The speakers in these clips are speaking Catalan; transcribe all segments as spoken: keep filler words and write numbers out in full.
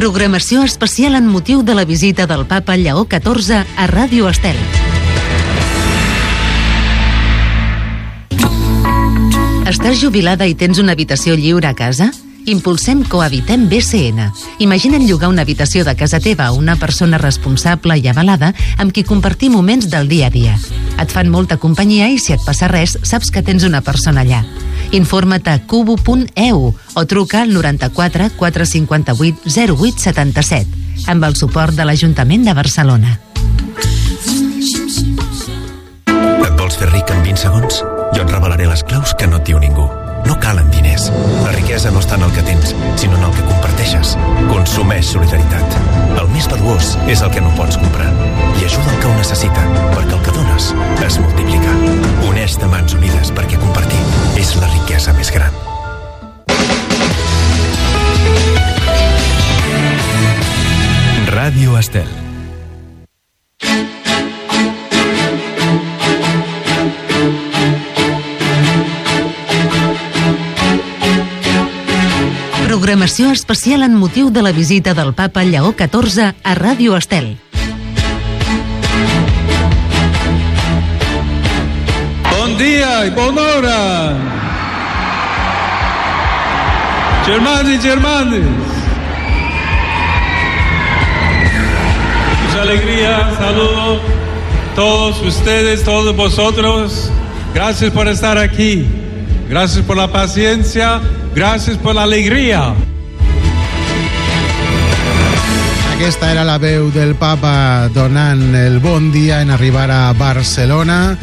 Programació especial en motiu de la visita del papa Lleó catorze a Ràdio Estel. Estàs jubilada i tens una habitació lliure a casa? Impulsem Cohabitem B C N. Imagina't llogar una habitació de casa teva a una persona responsable i avalada amb qui compartir moments del dia a dia. Et fan molta companyia i si et passa res, saps que tens una persona allà. Informa't a cubo punt e u o truca al noranta-quatre quatre cinquanta-vuit zero vuit setanta-set amb el suport de l'Ajuntament de Barcelona. Et vols fer ric en vint segons? Jo et revelaré les claus que no et diu ningú. No calen diners. La riquesa no està en el que tens, sinó en el que comparteixes. Consumeix solidaritat. El més valuós és el que no pots comprar. I ajuda el que ho necessita, perquè el que dones es multiplica. Uneix de mans unides perquè compartir és la riquesa més gran. Ràdio Estel. Programació especial en motiu de la visita del papa Lleó catorze a Ràdio Estel. Bon dia i bona hora! Germans y germanes, mucha alegría, saludo a todos ustedes, todos vosotros. Gracias por estar aquí, gracias por la paciencia, gracias por la alegría. Aquesta era la veu del papa donant el bon dia en arribar a Barcelona,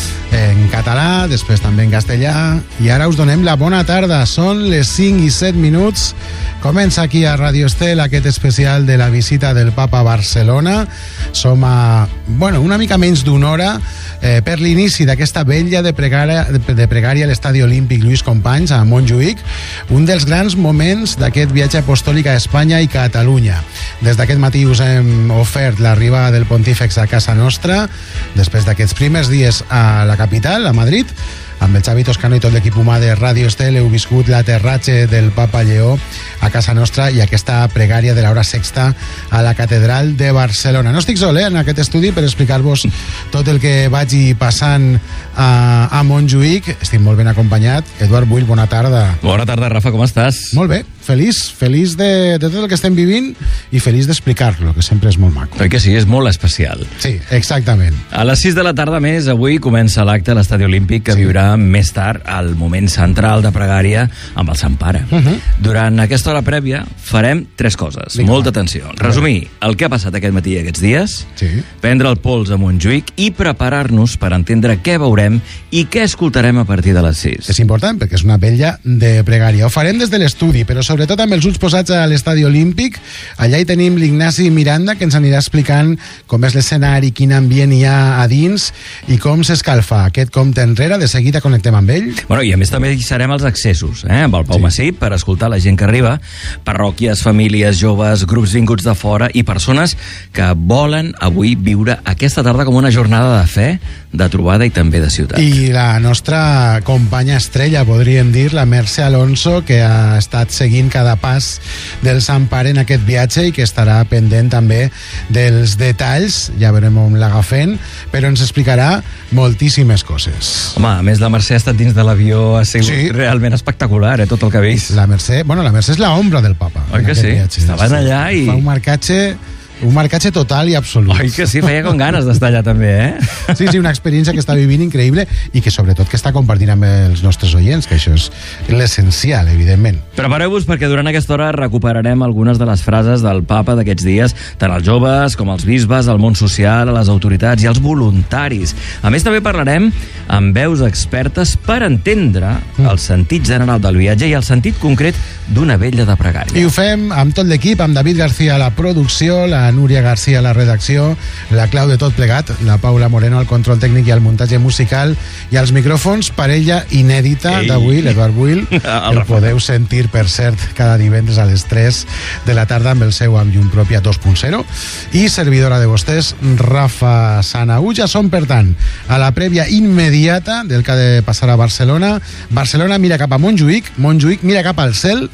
en català, després també en castellà, i ara us donem la bona tarda. Són les cinc i set minuts. Comença aquí a Ràdio Estel aquest especial de la visita del papa a Barcelona. Som a, bueno, una mica menys d'una hora eh, per l'inici d'aquesta vetlla de pregària, de pregària a l'Estadi Olímpic Lluís Companys a Montjuïc, un dels grans moments d'aquest viatge apostòlic a Espanya i Catalunya. Des d'aquest matí us hem ofert l'arribada del Pontífex a casa nostra, després d'aquests primers dies a la capital, a Madrid. Amb el Xavi Toscano i tot l'equip humà de Ràdio Estel heu viscut l'aterratge del papa Lleó a casa nostra i aquesta pregària de l'hora sexta a la catedral de Barcelona. No estic sol, eh, en aquest estudi per explicar-vos tot el que vagi passant a, a Montjuïc. Estic molt ben acompanyat. Eduard Buil, bona tarda. Bona tarda, Rafa, com estàs? Molt bé, feliç, feliç de, de tot el que estem vivint i feliç d'explicar-lo, que sempre és molt maco. Perquè sí, és molt especial. Sí, exactament. A les sis de la tarda més, avui comença l'acte a l'Estadi Olímpic que sí. viurà més tard al moment central de pregària amb el Sant Pare. Uh -huh. Durant aquesta hora prèvia farem tres coses. Vinga, molta atenció. Resumir el que ha passat aquest matí i aquests dies, sí. prendre el pols a Montjuïc i preparar-nos per entendre què veurem i què escoltarem a partir de les sis. És important perquè és una vetlla de pregària. Ho farem des de l'estudi, però sobretot amb els ulls posats a l'Estadi Olímpic. Allà hi tenim l'Ignasi Miranda, que ens anirà explicant com és l'escenari, quin ambient hi ha a dins i com s'escalfa aquest compte enrere. De seguida connectem amb ell. Bueno, i a més també hi serem als accessos, eh, amb el Pau sí. Massip, per escoltar la gent que arriba, parròquies, famílies, joves, grups vinguts de fora i persones que volen avui viure aquesta tarda com una jornada de fe, de trobada i també de ciutat. I la nostra companya estrella, podríem dir, la Mercè Alonso, que ha estat seguint cada pas del Sant Pare en aquest viatge i que estarà pendent també dels detalls, ja veurem on l'agafem, però ens explicarà moltíssimes coses. Home, a més la Mercè ha estat dins de l'avió, ha sigut sí. realment espectacular, eh, tot el que ha vist. La Mercè, bueno, la Mercè és l'ombra del papa. Oi que sí? Viatge. Estaven allà i... Fa un marcatge... Un marcatge total i absolut. Oi que sí, feia com ganes d'estar allà també, eh? Sí, sí, una experiència que està vivint increïble i que sobretot que està compartint amb els nostres oients, que això és l'essencial, evidentment. Prepareu-vos perquè durant aquesta hora recuperarem algunes de les frases del papa d'aquests dies, tant als joves com als bisbes, al món social, a les autoritats i als voluntaris. A més, també parlarem amb veus expertes per entendre mm. el sentit general del viatge i el sentit concret d'una vetlla de pregària. I ho fem amb tot l'equip, amb David García a la producció, la Núria García a la redacció, la clau de tot plegat, la Paula Moreno al control tècnic i al muntatge musical, i als micròfons, parella inèdita d'avui, l'Eduard Buil, el podeu sentir, per cert, cada divendres a les tres de la tarda amb el seu amb llum pròpia dos punt zero, i servidora de vostès, Rafa Sanaú. Ja som, per tant, a la prèvia immediata del que ha de passar a Barcelona. Barcelona mira cap a Montjuïc, Montjuïc mira cap al cel.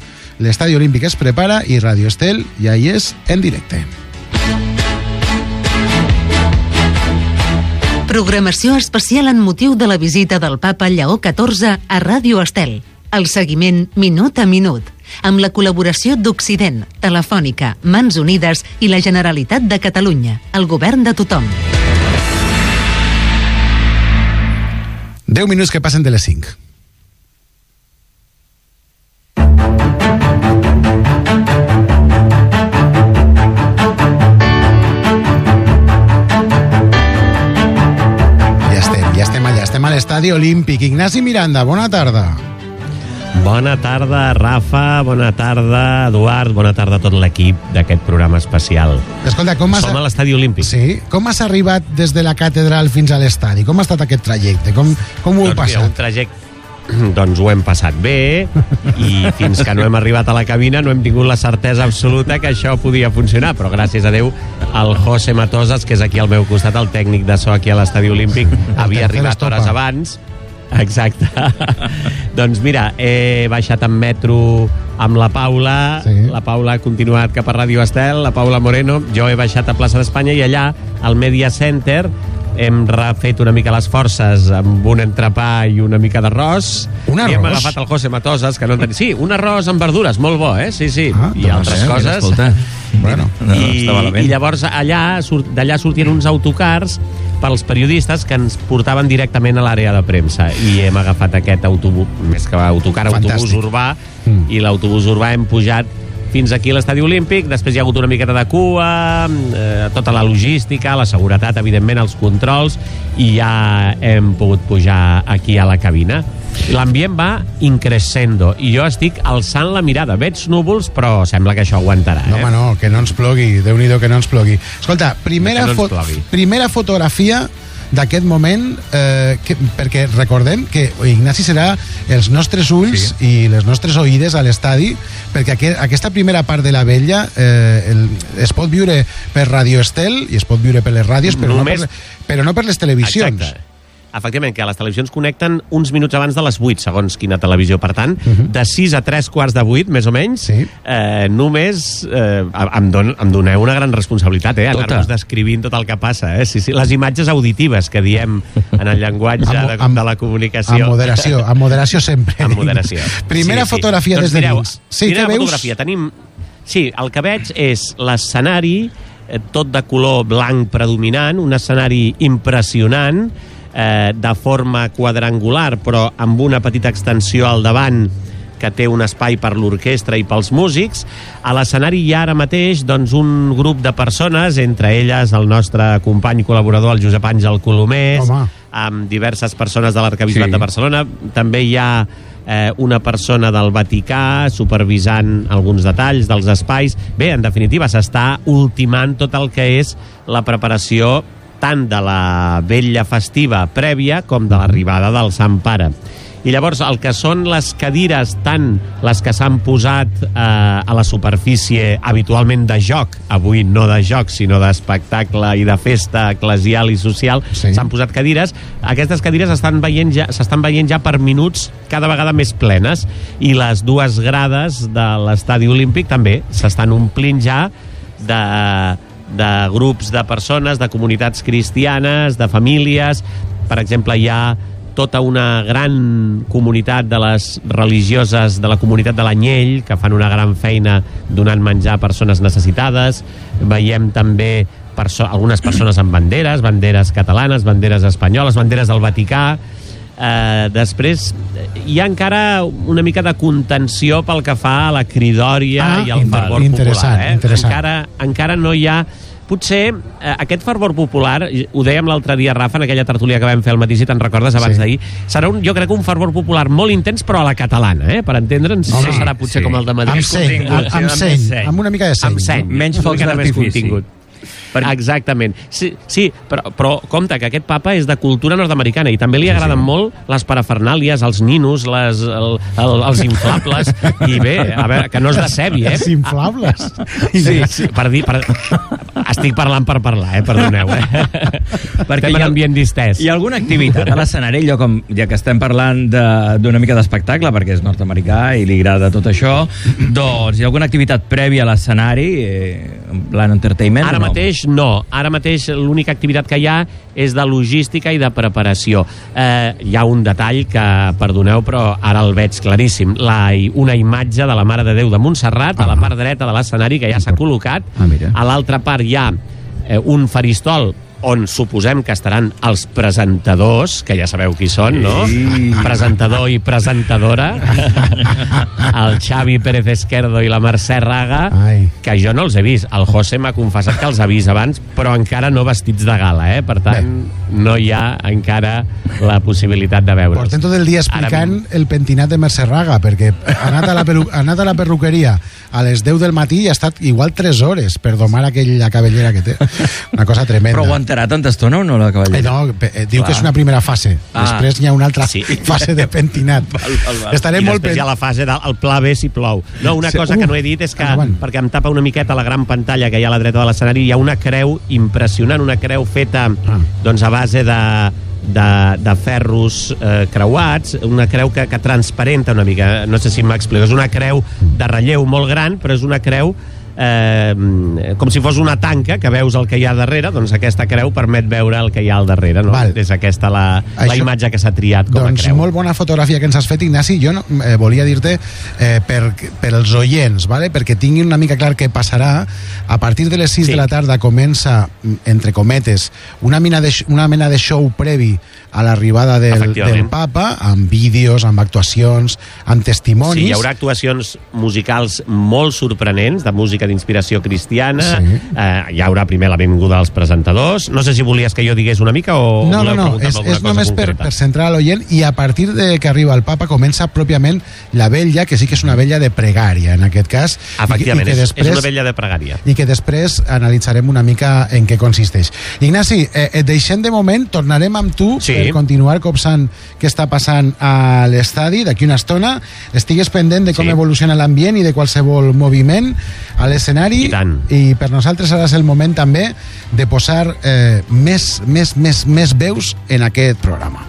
l'Estadi Olímpic es prepara i Radio Estel ja hi és en directe. Programació especial en motiu de la visita del papa Lleó catorze a Ràdio Estel. El seguiment minut a minut, amb la col·laboració d'Occident, Telefònica, Mans Unides i la Generalitat de Catalunya, el govern de tothom. deu minuts que passen de les cinc. Ja estem, ja estem allà, estem a l'Estadi Olímpic. Ignasi Miranda, bona tarda. Bona tarda, Rafa, bona tarda, Eduard, bona tarda a tot l'equip d'aquest programa especial. Escolta, com has... Som a l'Estadi Olímpic. Sí? Com has arribat des de la catedral fins a l'estadi? Com ha estat aquest trajecte? Com, com ho heu doncs, passat? Mira, un trajecte... Doncs ho hem passat bé i fins que no hem arribat a la cabina no hem tingut la certesa absoluta que això podia funcionar, però gràcies a Déu el José Matosas, que és aquí al meu costat, el tècnic de so aquí a l'Estadi Olímpic, havia arribat hores abans. Exacte. Doncs mira, he baixat en metro amb la Paula, sí. La Paula ha continuat cap a Ràdio Estel, la Paula Moreno, jo he baixat a Plaça d'Espanya i allà, al Media Center, hem refet una mica les forces amb un entrepà i una mica d'arròs. Un arròs? I hem agafat el José Matosas, que no en tenia... Sí, un arròs amb verdures, molt bo, eh? Sí, sí. Ah, I altres eh, coses. Escolta. Bueno, no, I, I llavors allà d'allà sortien uns autocars pels periodistes que ens portaven directament a l'àrea de premsa i hem agafat aquest autobús, més que autocar, Fantàstic. autobús urbà, mm. i l'autobús urbà hem pujat fins aquí a l'Estadi Olímpic. Després hi ha hagut una miqueta de cua, eh, tota la logística, la seguretat, evidentment, els controls, i ja hem pogut pujar aquí a la cabina. L'ambient va increscendo i jo estic alçant la mirada. Veig núvols, però sembla que això aguantarà. No, eh? home, no, que no ens plogui. Déu-n'hi-do que no ens plogui. Escolta, primera, no fo primera fotografia d'aquest moment, eh, que, perquè recordem que Ignasi serà els nostres ulls sí. i les nostres oïdes a l'estadi, perquè aquest, aquesta primera part de la vella eh, el, es pot viure per Radio Estel i es pot viure per les ràdios, però, Només... no, per, però no per les televisions. Exacte. Efectivament, que les televisions connecten uns minuts abans de les vuit, segons quina televisió. Per tant, uh-huh. de sis a tres quarts de vuit, més o menys, sí. eh, només eh, em, don, em doneu una gran responsabilitat, eh? Anar-vos descrivint tot el que passa. Eh? Sí, sí, les imatges auditives que diem en el llenguatge amb, de, amb, de la comunicació. Amb moderació, amb moderació sempre. Amb moderació. Primera sí, sí. fotografia doncs des de mireu, dins. Sí, primera què veus? Fotografia. Tenim... Sí, el que veig és l'escenari, eh, tot de color blanc predominant, un escenari impressionant, Eh, de forma quadrangular, però amb una petita extensió al davant que té un espai per l'orquestra i pels músics. A l'escenari hi ha ara mateix doncs, un grup de persones, entre elles el nostre company col·laborador, el Josep Àngel Colomés, Home. amb diverses persones de l'Arquebisbat sí. de Barcelona. També hi ha eh, una persona del Vaticà supervisant alguns detalls dels espais. Bé, en definitiva, s'està ultimant tot el que és la preparació tant de la vetlla festiva prèvia com de l'arribada del Sant Pare. I llavors el que són les cadires, tant les que s'han posat eh, a la superfície habitualment de joc, avui no de joc sinó d'espectacle i de festa eclesial i social, sí. s'han posat cadires. Aquestes cadires s'estan veient, ja, s'estan veient ja per minuts cada vegada més plenes, i les dues grades de l'Estadi Olímpic també s'estan omplint ja de... de grups de persones, de comunitats cristianes, de famílies. Per exemple, hi ha tota una gran comunitat de les religioses de la comunitat de l'Anyell, que fan una gran feina donant menjar a persones necessitades. Veiem també perso- algunes persones amb banderes, banderes catalanes, banderes espanyoles, banderes del Vaticà. Eh, després hi ha encara una mica de contenció pel que fa a la cridòria ah, i al fervor interessant, popular. Eh? Interessant. Encara, encara no hi ha... Potser eh, aquest fervor popular, ho dèiem l'altre dia, Rafa, en aquella tertúlia que vam fer al matí, si te'n recordes, abans sí. d'ahir, serà un, jo crec un fervor popular molt intens, però a la catalana, eh? Per entendre'ns, no serà potser sí. com el de Madrid. Amb seny, amb, amb, seny, amb una mica de seny. Amb seny, menys focs d'artifici. Per... Exactament. Sí, sí però, però compte que aquest papa és de cultura nord-americana i també li agraden sí, sí. molt les parafernàlies, els ninos, les, el, el, els inflables, i bé, a veure, que no es decebi, eh? Els inflables? Sí, sí, per dir... Per... Estic parlant per parlar, eh? Perdoneu, eh? Perquè Estem en ambient distès. Hi ha alguna activitat a l'escenari, allò com, ja que estem parlant d'una mica d'espectacle, perquè és nord-americà i li agrada tot això, doncs hi ha alguna activitat prèvia a l'escenari, eh, en plan entertainment? Ara no? mateix no. Ara mateix l'única activitat que hi ha és de logística i de preparació. Eh, hi ha un detall que, perdoneu, però ara el veig claríssim. La, una imatge de la Mare de Déu de Montserrat ah. a la part dreta de l'escenari, que ja s'ha col·locat. Ah, mira. A l'altra part hi ha eh, un faristol on suposem que estaran els presentadors, que ja sabeu qui són, no? Sí. Presentador i presentadora, el Xavi Pérez Esquerdo i la Mercè Raga, Ai. que jo no els he vist. El José m'ha confessat que els ha vist abans, però encara no vestits de gala, eh? Per tant, Bé. no hi ha encara la possibilitat de veure'ls. Portem tot el dia explicant Ara... el pentinat de Mercè Raga, perquè ha anat a la, perru... ha anat a la perruqueria a les deu del matí i ha estat igual tres hores per domar aquella cabellera que té. Una cosa tremenda. Però aguantarà tanta estona o no, la cabellera? Eh, no, eh, diu Clar. que és una primera fase. Ah. Després hi ha una altra sí. fase de pentinat. val, val, val. Estaré I molt després pen... hi ha la fase del pla B si plou. No, una sí. cosa uh, que no he dit és que, endavant. perquè em tapa una miqueta la gran pantalla que hi ha a la dreta de l'escenari, hi ha una creu impressionant, una creu feta ah. doncs a base de De, de ferros eh, creuats, una creu que, que transparenta una mica, no sé si m'explico, és una creu de relleu molt gran, però és una creu eh, com si fos una tanca que veus el que hi ha darrere, doncs aquesta creu permet veure el que hi ha al darrere, no? Val. És aquesta la, Això, la imatge que s'ha triat com doncs a creu. Molt bona fotografia que ens has fet, Ignasi. Jo no, eh, volia dir-te eh, per, per els oients, ¿vale? Perquè tinguin una mica clar què passarà. A partir de les sis sí. de la tarda comença, entre cometes, una mena de, una mena de show previ a l'arribada del, del papa, amb vídeos, amb actuacions, amb testimonis. Sí, hi haurà actuacions musicals molt sorprenents, de música d'inspiració cristiana. Sí. Eh, hi haurà primer la benvinguda als presentadors. No sé si volies que jo digués una mica o no, no, no, és, és només per, per centrar l'oient, i a partir de que arriba el papa comença pròpiament la vetlla, que sí que és una vetlla de pregària, en aquest cas. Efectivament, i, i després, és una vetlla de pregària. I que després analitzarem una mica en què consisteix. Ignasi, eh, et deixem de moment, tornarem amb tu sí. per continuar copsant què està passant a l'estadi d'aquí una estona. Estigues pendent de com sí. evoluciona l'ambient i de qualsevol moviment a l'escenari, I, i per nosaltres ara és el moment també de posar eh, més, més, més, més veus en aquest programa.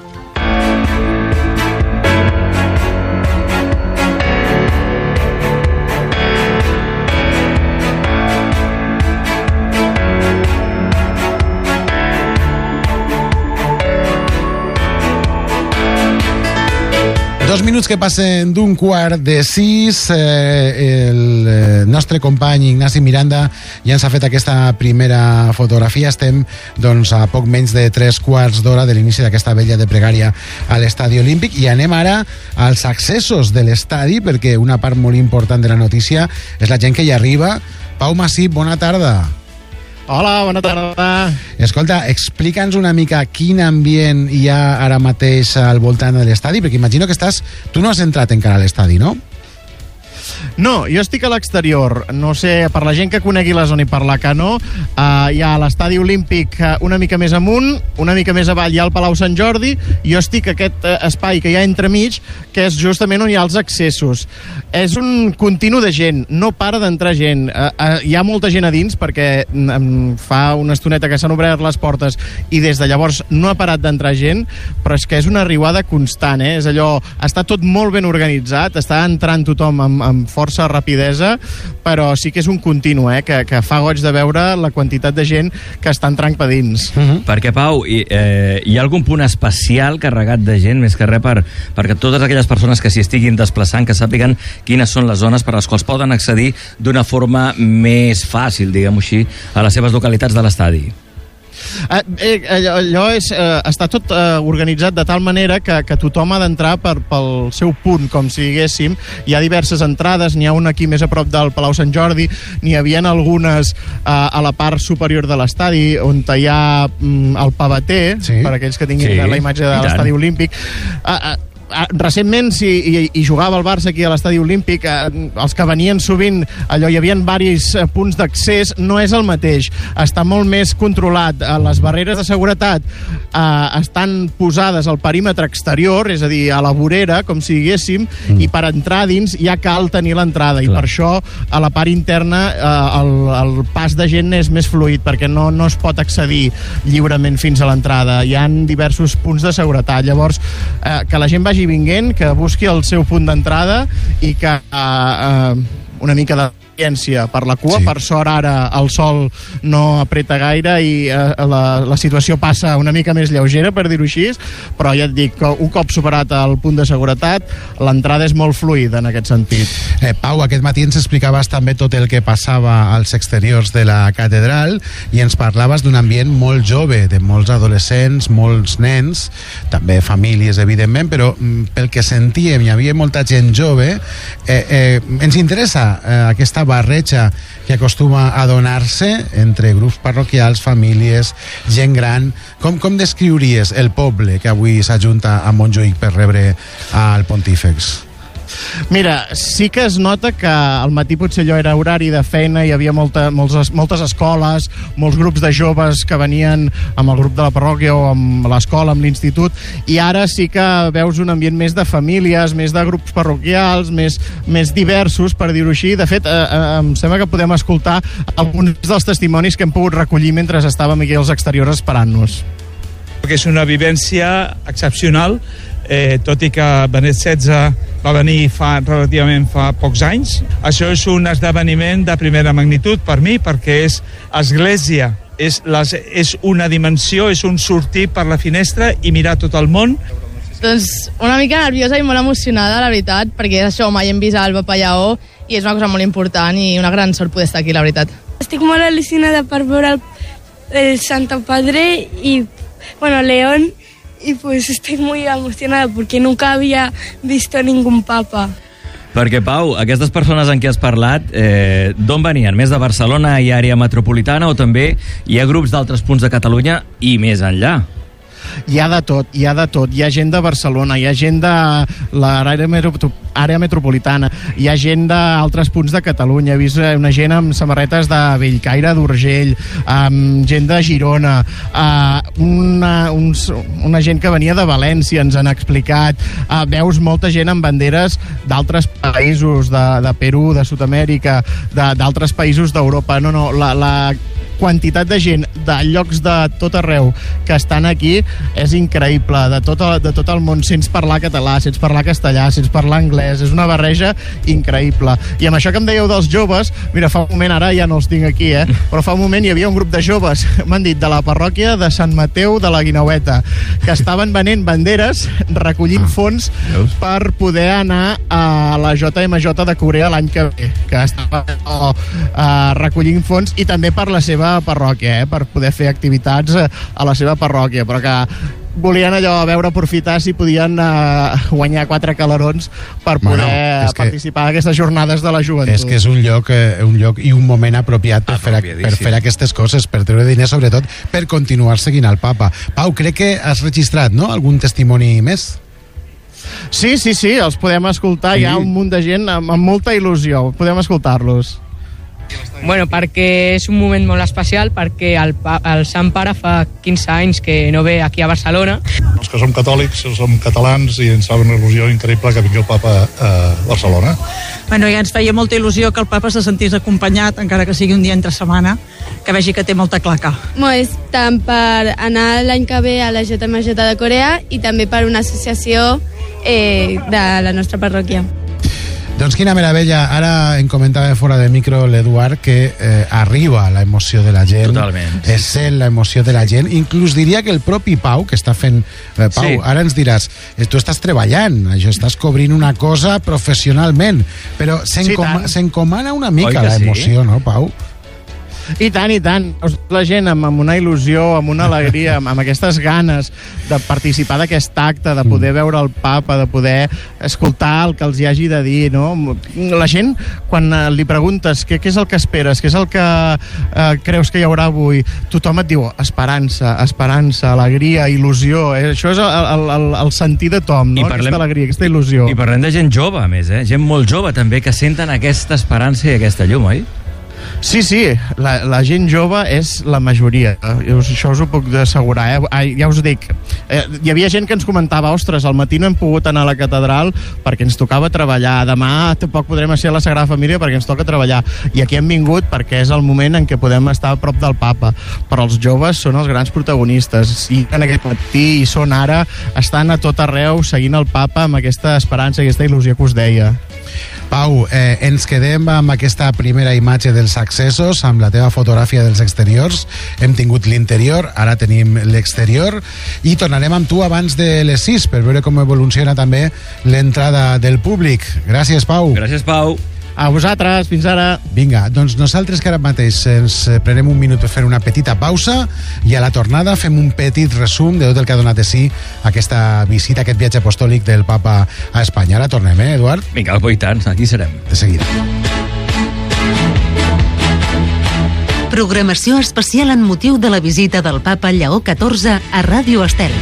Dos minuts que passen d'un quart de sis. Eh, el eh, nostre company Ignasi Miranda ja ens ha fet aquesta primera fotografia. Estem doncs, a poc menys de tres quarts d'hora de l'inici d'aquesta vetlla de pregària a l'Estadi Olímpic, i anem ara als accessos de l'estadi, perquè una part molt important de la notícia és la gent que hi arriba. Pau Massip, bona tarda. Hola, bona tarda. Escolta, explica'ns una mica quin ambient hi ha ara mateix al voltant de l'estadi, perquè imagino que estàs... Tu no has entrat encara a l'estadi, no? No, jo estic a l'exterior. No sé, per la gent que conegui la zona i per la que no, uh, hi ha l'Estadi Olímpic uh, una mica més amunt, una mica més avall hi ha el Palau Sant Jordi, i jo estic a aquest uh, espai que hi ha entremig, que és justament on hi ha els accessos. És un continu de gent, no para d'entrar gent. Uh, uh, hi ha molta gent a dins, perquè um, fa una estoneta que s'han obert les portes i des de llavors no ha parat d'entrar gent, però és que és una riuada constant, eh? És allò, està tot molt ben organitzat, està entrant tothom amb, amb força rapidesa, però sí que és un continu, eh, que, que fa goig de veure la quantitat de gent que està entrant per dins. Uh-huh. Perquè, Pau, hi, eh, hi ha algun punt especial carregat de gent, més que res per, perquè totes aquelles persones que s'hi estiguin desplaçant, que sàpiguen quines són les zones per les quals poden accedir d'una forma més fàcil, diguem-ho així, a les seves localitats de l'estadi? Eh, eh, allò és, eh, està tot eh, organitzat de tal manera que, que tothom ha d'entrar per, pel seu punt, com si diguéssim. Hi ha diverses entrades, n'hi ha una aquí més a prop del Palau Sant Jordi, n'hi havia algunes eh, a la part superior de l'estadi, on hi ha mm, el pavater, sí. per aquells que tinguin sí. la imatge de l'estadi olímpic. Eh, eh, recentment, si i, i jugava el Barça aquí a l'Estadi Olímpic, eh, els que venien sovint, allò hi havia varis punts d'accés, no és el mateix. Està molt més controlat. Les barreres de seguretat eh, estan posades al perímetre exterior, és a dir, a la vorera, com si diguéssim, mm. i per entrar dins ja cal tenir l'entrada. I per això, a la part interna, eh, el, el pas de gent és més fluid, perquè no, no es pot accedir lliurement fins a l'entrada. Hi ha diversos punts de seguretat. Llavors, eh, que la gent vagi vinguent, que busqui el seu punt d'entrada i que eh, eh, una mica de paciència per la cua. Sí. Per sort ara el sol no apreta gaire i eh, la, la situació passa una mica més lleugera, per dir-ho així, però ja et dic que un cop superat el punt de seguretat, l'entrada és molt fluida en aquest sentit. Eh, Pau, aquest matí ens explicaves també tot el que passava als exteriors de la catedral i ens parlaves d'un ambient molt jove, de molts adolescents, molts nens, també famílies, evidentment, però mm, pel que sentíem hi havia molta gent jove. Eh, eh, ens interessa eh, aquesta barreja que acostuma a donar-se entre grups parroquials, famílies, gent gran. Com, com descriuries el poble que avui s'ajunta a Montjuïc per rebre al Pontífex? Mira, sí que es nota que al matí potser allò era horari de feina, hi havia molta, moltes, moltes escoles, molts grups de joves que venien amb el grup de la parròquia o amb l'escola, amb l'institut, i ara sí que veus un ambient més de famílies, més de grups parroquials, més, més diversos, per dir-ho així. De fet, eh, eh, em sembla que podem escoltar alguns dels testimonis que hem pogut recollir mentre estàvem aquí als exteriors esperant-nos. Que és una vivència excepcional, eh, tot i que Benet setze va venir fa, relativament fa pocs anys. Això és un esdeveniment de primera magnitud per mi, perquè és església, és, les, és una dimensió, és un sortir per la finestra i mirar tot el món. Doncs una mica nerviosa i molt emocionada, la veritat, perquè és això, mai hem vist el Papa Lleó i és una cosa molt important i una gran sort poder estar aquí, la veritat. Estic molt al·lucinada per veure el, el Santo Padre i, bueno, León, y pues estoy muy emocionada porque nunca había visto ningún papa. Perquè, Pau, aquestes persones en què has parlat, eh, d'on venien? Més de Barcelona i àrea metropolitana, o també hi ha grups d'altres punts de Catalunya i més enllà? Hi ha de tot, hi ha de tot. Hi ha gent de Barcelona, hi ha gent de l'àrea àrea metropolitana, hi ha gent d'altres punts de Catalunya. He vist una gent amb samarretes de Bellcaire, d'Urgell, amb gent de Girona, uh, una, uns, una gent que venia de València, ens han explicat. Uh, veus molta gent amb banderes d'altres països, de, de Perú, de Sud-amèrica, d'altres països d'Europa. No, no, la, la quantitat de gent de llocs de tot arreu que estan aquí és increïble, de tot, de tot el món. Sents parlar català, sents parlar castellà, sents parlar anglès, és una barreja increïble. I amb això que em dèieu dels joves, mira, fa un moment, ara ja no els tinc aquí, eh? Però fa un moment hi havia un grup de joves, m'han dit, de la parròquia de Sant Mateu de la Guineueta, que estaven venent banderes, recollint fons per poder anar a la J M J de Corea l'any que ve, que estaven oh, uh, recollint fons, i també per la seva parròquia, eh? Per poder fer activitats a la seva parròquia, però que volien allò a veure, aprofitar si podien uh, guanyar quatre calarons per poder bueno, participar en aquestes jornades de la joventut. És que és un lloc, eh, un lloc i un moment apropiat per, fer, per fer aquestes coses, per treure diners, sobretot per continuar seguint al Papa. Pau, crec que has registrat, no?, algun testimoni més? Sí, sí, sí, els podem escoltar. Sí. Hi ha un munt de gent amb, amb molta il·lusió. Podem escoltar-los. Bueno, perquè és un moment molt especial, perquè el, el Sant Pare fa quinze anys que no ve aquí a Barcelona. Els que som catòlics som catalans i ens fa una il·lusió increïble que vingui el Papa a Barcelona. Bueno, ja ens feia molta il·lusió que el Papa se sentís acompanyat, encara que sigui un dia entre setmana, que vegi que té molta claca. Bueno, és tant per anar l'any que ve a la J M J de Corea i també per una associació eh, de la nostra parròquia. Doncs quina meravella. Ara em comentava fora de micro l'Eduard que eh, arriba la emoció de la gent. Totalment. És sent la emoció de la gent. Inclús diria que el propi Pau, que està fent... Eh, Pau, sí. Ara ens diràs, eh, tu estàs treballant, això estàs cobrint una cosa professionalment, però s'encomana sí, una mica la emoció, sí? No, Pau? I tant, i tant. La gent amb, amb una il·lusió, amb una alegria, amb, amb aquestes ganes de participar d'aquest acte, de poder veure el papa, de poder escoltar el que els hi hagi de dir, no? La gent, quan li preguntes què, què és el que esperes, què és el que eh, creus que hi haurà avui, tothom et diu esperança, esperança, alegria, il·lusió. Eh? Això és el, el, el sentir de Tom, no? Parlem, aquesta alegria, aquesta il·lusió. I parlem de gent jove, a més, eh? Gent molt jove també, que senten aquesta esperança i aquesta llum, oi? Sí, sí, la, la gent jove és la majoria. Això us ho puc assegurar, eh? Ai, ja us dic. Eh, hi havia gent que ens comentava, ostres, al matí no hem pogut anar a la catedral perquè ens tocava treballar. Demà tampoc podrem ser a la Sagrada Família perquè ens toca treballar. I aquí hem vingut perquè és el moment en què podem estar a prop del papa. Però els joves són els grans protagonistes. I en aquest matí i són ara, estan a tot arreu seguint el papa amb aquesta esperança i aquesta il·lusió que us deia. Pau, eh, ens quedem amb aquesta primera imatge dels accessos, amb la teva fotografia dels exteriors. Hem tingut l'interior, ara tenim l'exterior, i tornarem amb tu abans de les sis per veure com evoluciona també l'entrada del públic. Gràcies, Pau. Gràcies, Pau. A vosaltres, fins ara. Vinga, doncs nosaltres que ara mateix ens prenem un minut per fer una petita pausa i a la tornada fem un petit resum de tot el que ha donat de si aquesta visita, aquest viatge apostòlic del papa a Espanya. Ara tornem, eh, Eduard? Vinga, i tant, aquí serem. De seguida. Programació especial en motiu de la visita del papa Lleó catorze a Ràdio Estel.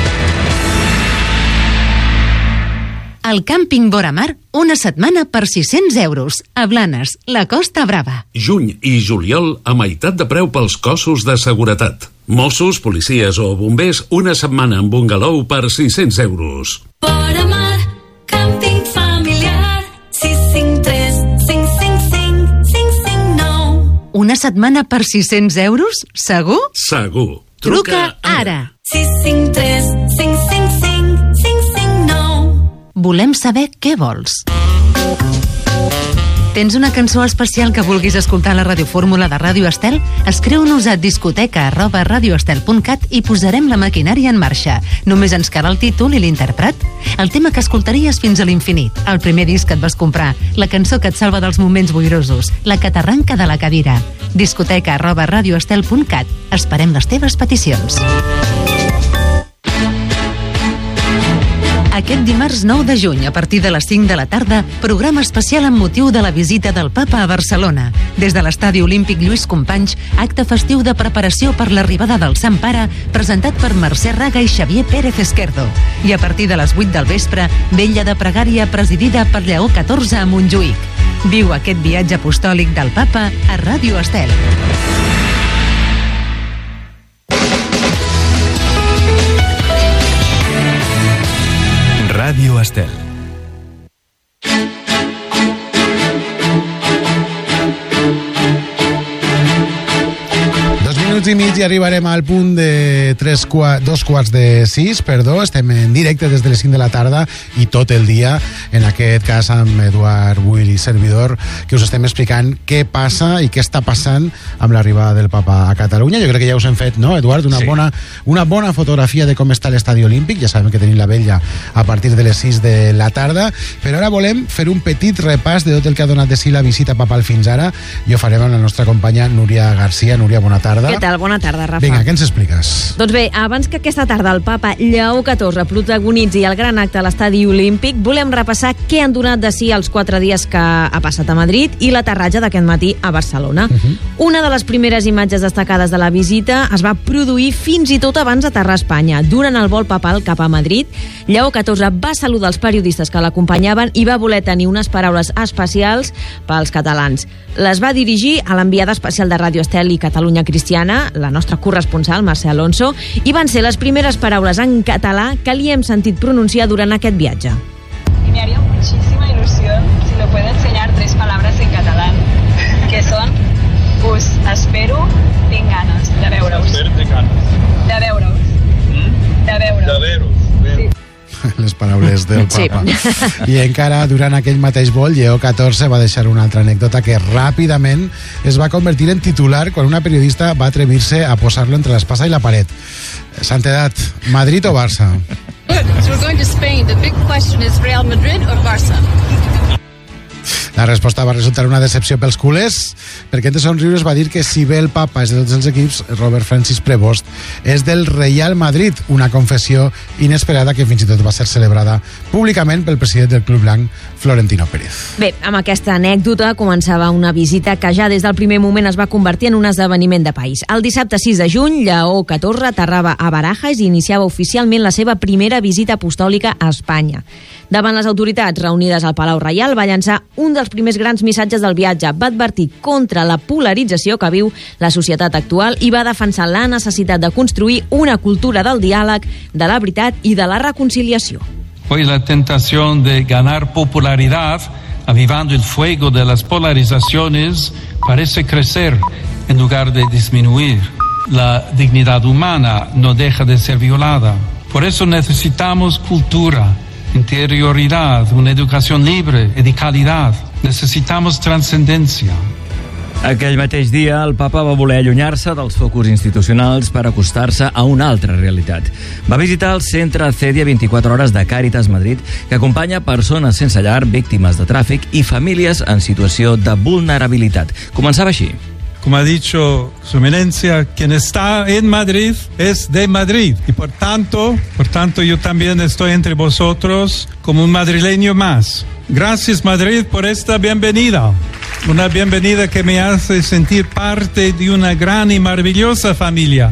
Al càmping Voramar, una setmana per sis-cents euros. A Blanes, la Costa Brava. Juny i juliol a meitat de preu pels cossos de seguretat. Mossos, policies o bombers, una setmana amb bungalow per sis-cents euros. Voramar, càmping familiar, sis cinc tres cinc cinc cinc cinc cinc nou. Una setmana per sis-cents euros? Segur? Segur. Truca ara. sis cinc tres cinc cinc cinc cinc cinc nou. Volem saber què vols. Tens una cançó especial que vulguis escoltar a la radiofórmula de Ràdio Estel? Escriu-nos a discoteca arroba radioestel punt cat i posarem la maquinària en marxa. Només ens cal el títol i l'intèrpret. El tema que escoltaries fins a l'infinit, el primer disc que et vas comprar, la cançó que et salva dels moments boirosos, la que t'arranca de la cadira. Discoteca arroba radioestel punt cat. Esperem les teves peticions. Aquest dimarts nou de juny, a partir de les cinc de la tarda, programa especial amb motiu de la visita del papa a Barcelona. Des de l'Estadi Olímpic Lluís Companys, acte festiu de preparació per l'arribada del Sant Pare, presentat per Mercè Raga i Xavier Pérez Esquerdo. I a partir de les vuit del vespre, vetlla de pregària presidida per Lleó catorze a Montjuïc. Viu aquest viatge apostòlic del papa a Ràdio Estel. Ràdio Estel. Minuts i mig i arribarem al punt de tres, dos quarts de sis, perdó. Estem en directe des de les cinc de la tarda i tot el dia, en aquest cas amb Eduard Buil i servidor, que us estem explicant què passa i què està passant amb l'arribada del papa a Catalunya. Jo crec que ja us hem fet, no, Eduard? Una, sí. bona, una bona fotografia de com està l'Estadi Olímpic. Ja sabem que tenim la vella a partir de les sis de la tarda, però ara volem fer un petit repàs de tot el que ha donat de si la visita papal fins ara, i ho farem amb la nostra companya Núria Garcia. Núria, bona tarda. Què tal? Bona tarda, Rafa. Vinga, què ens expliques? Doncs bé, abans que aquesta tarda el papa Lleó catorze protagonitzi el gran acte a l'Estadi Olímpic, volem repassar què han donat de si els quatre dies que ha passat a Madrid i l'aterratge d'aquest matí a Barcelona. Uh-huh. Una de les primeres imatges destacades de la visita es va produir fins i tot abans d'aterrar a Espanya. Durant el vol papal cap a Madrid, Lleó catorze va saludar els periodistes que l'acompanyaven i va voler tenir unes paraules especials pels catalans. Les va dirigir a l'enviada especial de Ràdio Estel i Catalunya Cristiana, la nostra corresponsal, Mercè Alonso, i van ser les primeres paraules en català que li hem sentit pronunciar durant aquest viatge. Y me haría muchísima ilusión si me puede enseñar tres palabras en catalán, que son us espero, tinc ganes de veure-us. Espero, tinc ganes. De veure-us. Mm? De veure-us. De veure-us. Sí. Les paraules del papa. Sí. I encara durant aquell mateix vol, Lleó catorze va deixar una altra anècdota que ràpidament es va convertir en titular quan una periodista va atrevir-se a posar-lo entre l'espasa i la paret. Santedat, Madrid o Barça? So we're going to Spain. The big question is Real Madrid or Barça? La resposta va resultar una decepció pels culers, perquè entre somriures va dir que si bé el papa és de tots els equips, Robert Francis Prevost és del Real Madrid, una confessió inesperada que fins i tot va ser celebrada públicament pel president del Club Blanc, Florentino Pérez. Bé, amb aquesta anècdota començava una visita que ja des del primer moment es va convertir en un esdeveniment de país. El dissabte sis de juny, Lleó catorze aterrava a Barajas i iniciava oficialment la seva primera visita apostòlica a Espanya. Davant les autoritats reunides al Palau Reial va llançar un dels primers grans missatges del viatge. Va advertir contra la polarització que viu la societat actual i va defensar la necessitat de construir una cultura del diàleg, de la veritat i de la reconciliació. Hoy la tentación de ganar popularidad, avivando el fuego de las polarizaciones, parece crecer en lugar de disminuir. La dignidad humana no deja de ser violada. Por eso necesitamos cultura, interioridad, una educación libre y de calidad. Necesitamos trascendencia. Aquell mateix dia, el papa va voler allunyar-se dels focus institucionals per acostar-se a una altra realitat. Va visitar el centre Cedia vint-i-quatre hores de Càritas Madrid, que acompanya persones sense llar, víctimes de tràfic i famílies en situació de vulnerabilitat. Començava així. Como ha dicho su eminencia, quien está en Madrid es de Madrid. Y por tanto, por tanto yo también estoy entre vosotros como un madrileño más. Gracias, Madrid, por esta bienvenida. Una bienvenida que me hace sentir parte de una gran y maravillosa familia.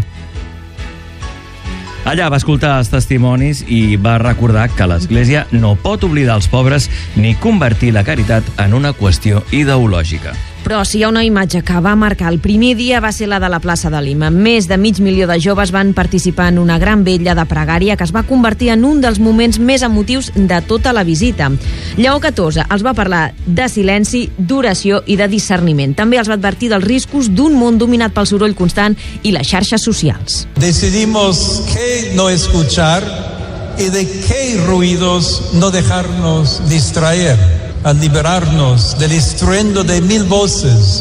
Allà va escoltar els testimonis i va recordar que l'Església no pot oblidar els pobres ni convertir la caritat en una qüestió ideològica. Però si hi ha una imatge que va marcar el primer dia va ser la de la plaça de Lima. Més de mig milió de joves van participar en una gran vetlla de pregària que es va convertir en un dels moments més emotius de tota la visita. Lleó catorze els va parlar de silenci, d'oració i de discerniment. També els va advertir dels riscos d'un món dominat pel soroll constant i les xarxes socials. Decidimos qué no escuchar y de qué ruidos no dejarnos distraer. Al liberarnos del estruendo de mil voces,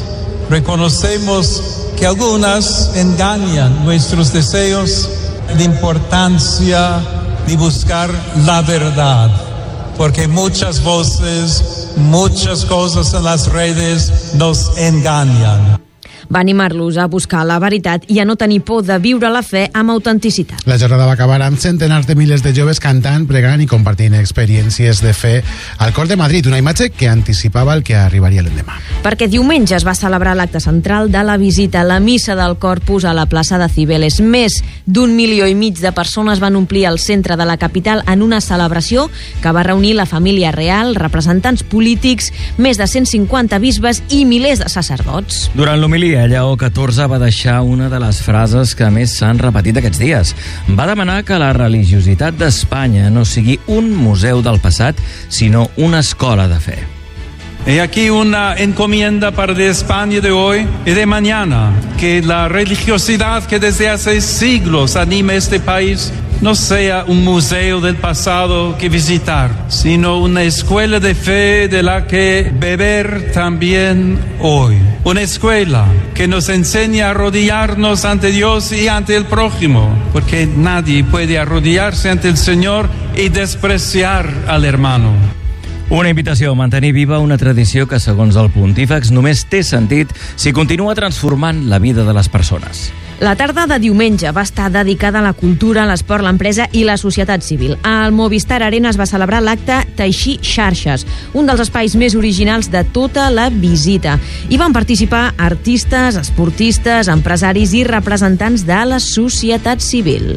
reconocemos que algunas engañan nuestros deseos de importancia de buscar la verdad, porque muchas voces, muchas cosas en las redes nos engañan. Va animar-los a buscar la veritat i a no tenir por de viure la fe amb autenticitat. La jornada va acabar amb centenars de milers de joves cantant, pregant i compartint experiències de fe al cor de Madrid, una imatge que anticipava el que arribaria l'endemà. Perquè diumenge es va celebrar l'acte central de la visita, la missa del Corpus a la plaça de Cibeles. Més d'un milió i mig de persones van omplir el centre de la capital en una celebració que va reunir la família real, representants polítics, més de cent cinquanta bisbes i milers de sacerdots. Durant l'homilia, Lleó catorze va deixar una de les frases que més s'han repetit aquests dies. Va demanar que la religiositat d'Espanya no sigui un museu del passat, sinó una escola de fe. He aquí una encomienda para de España de hoy y de mañana, que la religiosidad que desde hace siglos anima este país no sea un museo del pasado que visitar, sino una escuela de fe de la que beber también hoy. Una escuela que nos enseñe a arrodillarnos ante Dios y ante el prójimo, porque nadie puede arrodillarse ante el Señor y despreciar al hermano. Una invitació a mantenir viva una tradició que, segons el pontífex, només té sentit si continua transformant la vida de les persones. La tarda de diumenge va estar dedicada a la cultura, l'esport, l'empresa i la societat civil. Al Movistar Arena es va celebrar l'acte Teixir xarxes, un dels espais més originals de tota la visita. Hi van participar artistes, esportistes, empresaris i representants de la societat civil.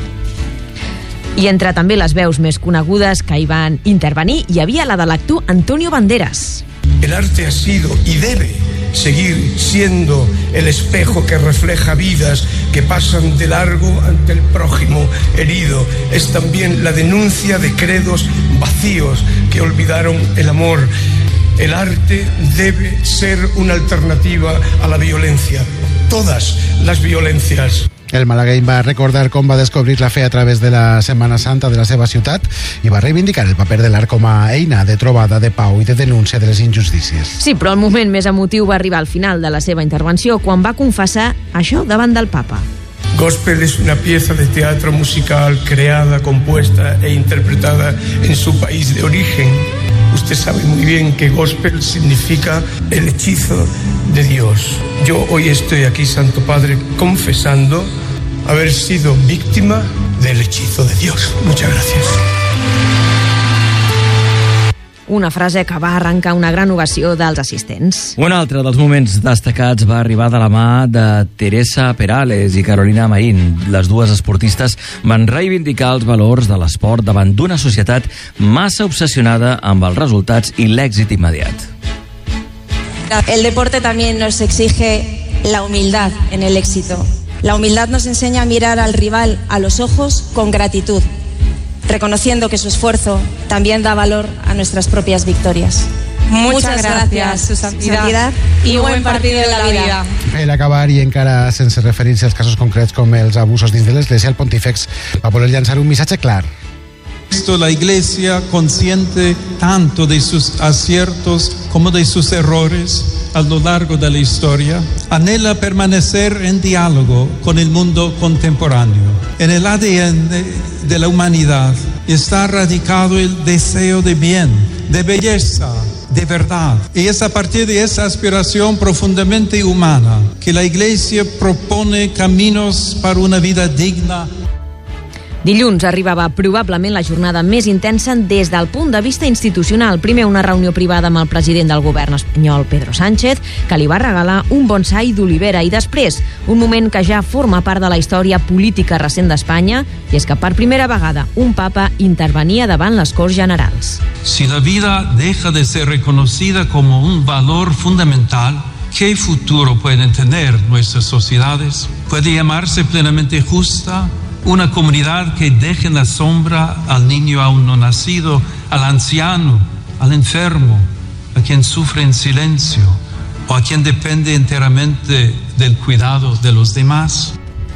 I entre també les veus més conegudes que hi van intervenir hi havia la de l'actor Antonio Banderas. El arte ha sido y debe seguir siendo el espejo que refleja vidas que pasan de largo ante el prójimo herido. Es también la denuncia de credos vacíos que olvidaron el amor. El arte debe ser una alternativa a la violencia, todas las violencias. El malagueny va recordar com va descobrir la fe a través de la Setmana Santa de la seva ciutat i va reivindicar el paper de l'art com a eina de trobada, de pau i de denúncia de les injustícies. Sí, però el moment més emotiu va arribar al final de la seva intervenció, quan va confessar això davant del papa. Gospel es una pieza de teatro musical creada, compuesta e interpretada en su país de origen. Usted sabe muy bien que gospel significa el hechizo de Dios. Yo hoy estoy aquí, Santo Padre, confesando haber sido víctima del hechizo de Dios. Muchas gracias. Una frase que va arrencar una gran ovació dels assistents. Un altre dels moments destacats va arribar de la mà de Teresa Perales i Carolina Marín. Les dues esportistes van reivindicar els valors de l'esport davant d'una societat massa obsessionada amb els resultats i l'èxit immediat. El deporte también nos exige la humildad en el éxito. La humildad nos enseña a mirar al rival a los ojos con gratitud, reconociendo que su esfuerzo también da valor a nuestras propias victorias. Muchas gracias, su santidad, y buen partido de la vida. Per acabar, i encara sense referir-se als casos concrets com els abusos dins de l'Església, el Pontífex va voler llançar un missatge clar. Esto la Iglesia, consciente tanto de sus aciertos como de sus errores a lo largo de la historia, anhela permanecer en diálogo con el mundo contemporáneo. En el A D N de la humanidad está radicado el deseo de bien, de belleza, de verdad. Y es a partir de esa aspiración profundamente humana que la Iglesia propone caminos para una vida digna. Dilluns arribava probablement la jornada més intensa des del punt de vista institucional. Primer, una reunió privada amb el president del govern espanyol, Pedro Sánchez, que li va regalar un bonsai d'olivera, i després, un moment que ja forma part de la història política recent d'Espanya, i és que per primera vegada un papa intervenia davant les Corts Generals. Si la vida deja de ser reconocida como un valor fundamental, ¿qué futuro pueden tener nuestras sociedades? ¿Puede llamarse plenamente justa una comunidad que deje en la sombra al niño aún no nacido, al anciano, al enfermo, a quien sufre en silencio o a quien depende enteramente del cuidado de los demás?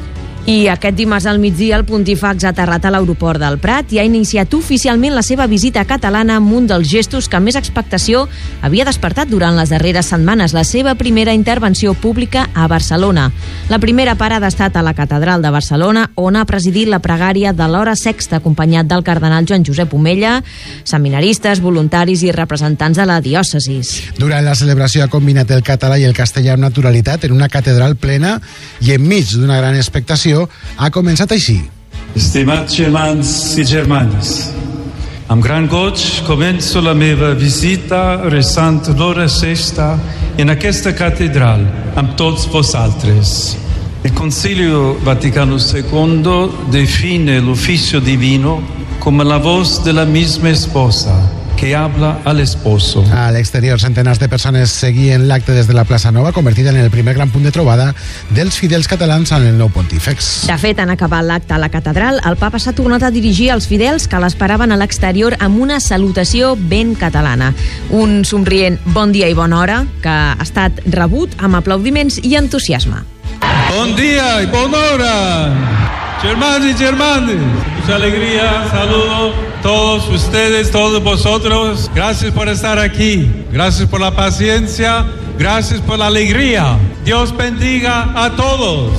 I aquest dimarts al migdia el Pontífex ha aterrat a l'aeroport del Prat i ha iniciat oficialment la seva visita catalana amb un dels gestos que més expectació havia despertat durant les darreres setmanes, la seva primera intervenció pública a Barcelona. La primera parada ha estat a la Catedral de Barcelona, on ha presidit la pregària de l'hora sexta, acompanyat del cardenal Joan Josep Omella, seminaristes, voluntaris i representants de la diòcesis. Durant la celebració ha combinat el català i el castellà amb naturalitat en una catedral plena i enmig d'una gran expectació ha començat així. Estimats germans i germanes, amb gran goig començo la meva visita resant l'hora sexta en aquesta catedral amb tots vosaltres. El Concilio Vaticano segundo define l'oficio divino come la voz de la misma esposa que habla al esposo. A l'exterior, centenars de persones seguien l'acte des de la plaça Nova, convertida en el primer gran punt de trobada dels fidels catalans en el nou Pontífex. De fet, en acabar l'acte a la catedral, el papa s'ha tornat a dirigir als fidels que l'esperaven a l'exterior amb una salutació ben catalana. Un somrient bon dia i bona hora que ha estat rebut amb aplaudiments i entusiasme. Bon dia y bona hora, hermanos y hermanas. Mucha alegría, saludo a todos ustedes, todos vosotros. Gracias por estar aquí. Gracias por la paciencia. Gracias por la alegría. Dios bendiga a todos.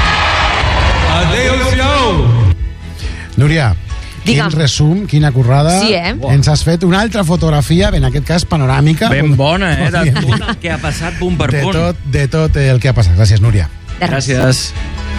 Adéu-siau. Núria, Digue'm. quin resum, quina currada. Sí, eh? Ens has fet una altra fotografia, en aquest cas panoràmica. Ben bona, eh? De tot el que ha passat punt per de punt. Tot, de tot el que ha passat. Gràcies, Núria. Gràcies.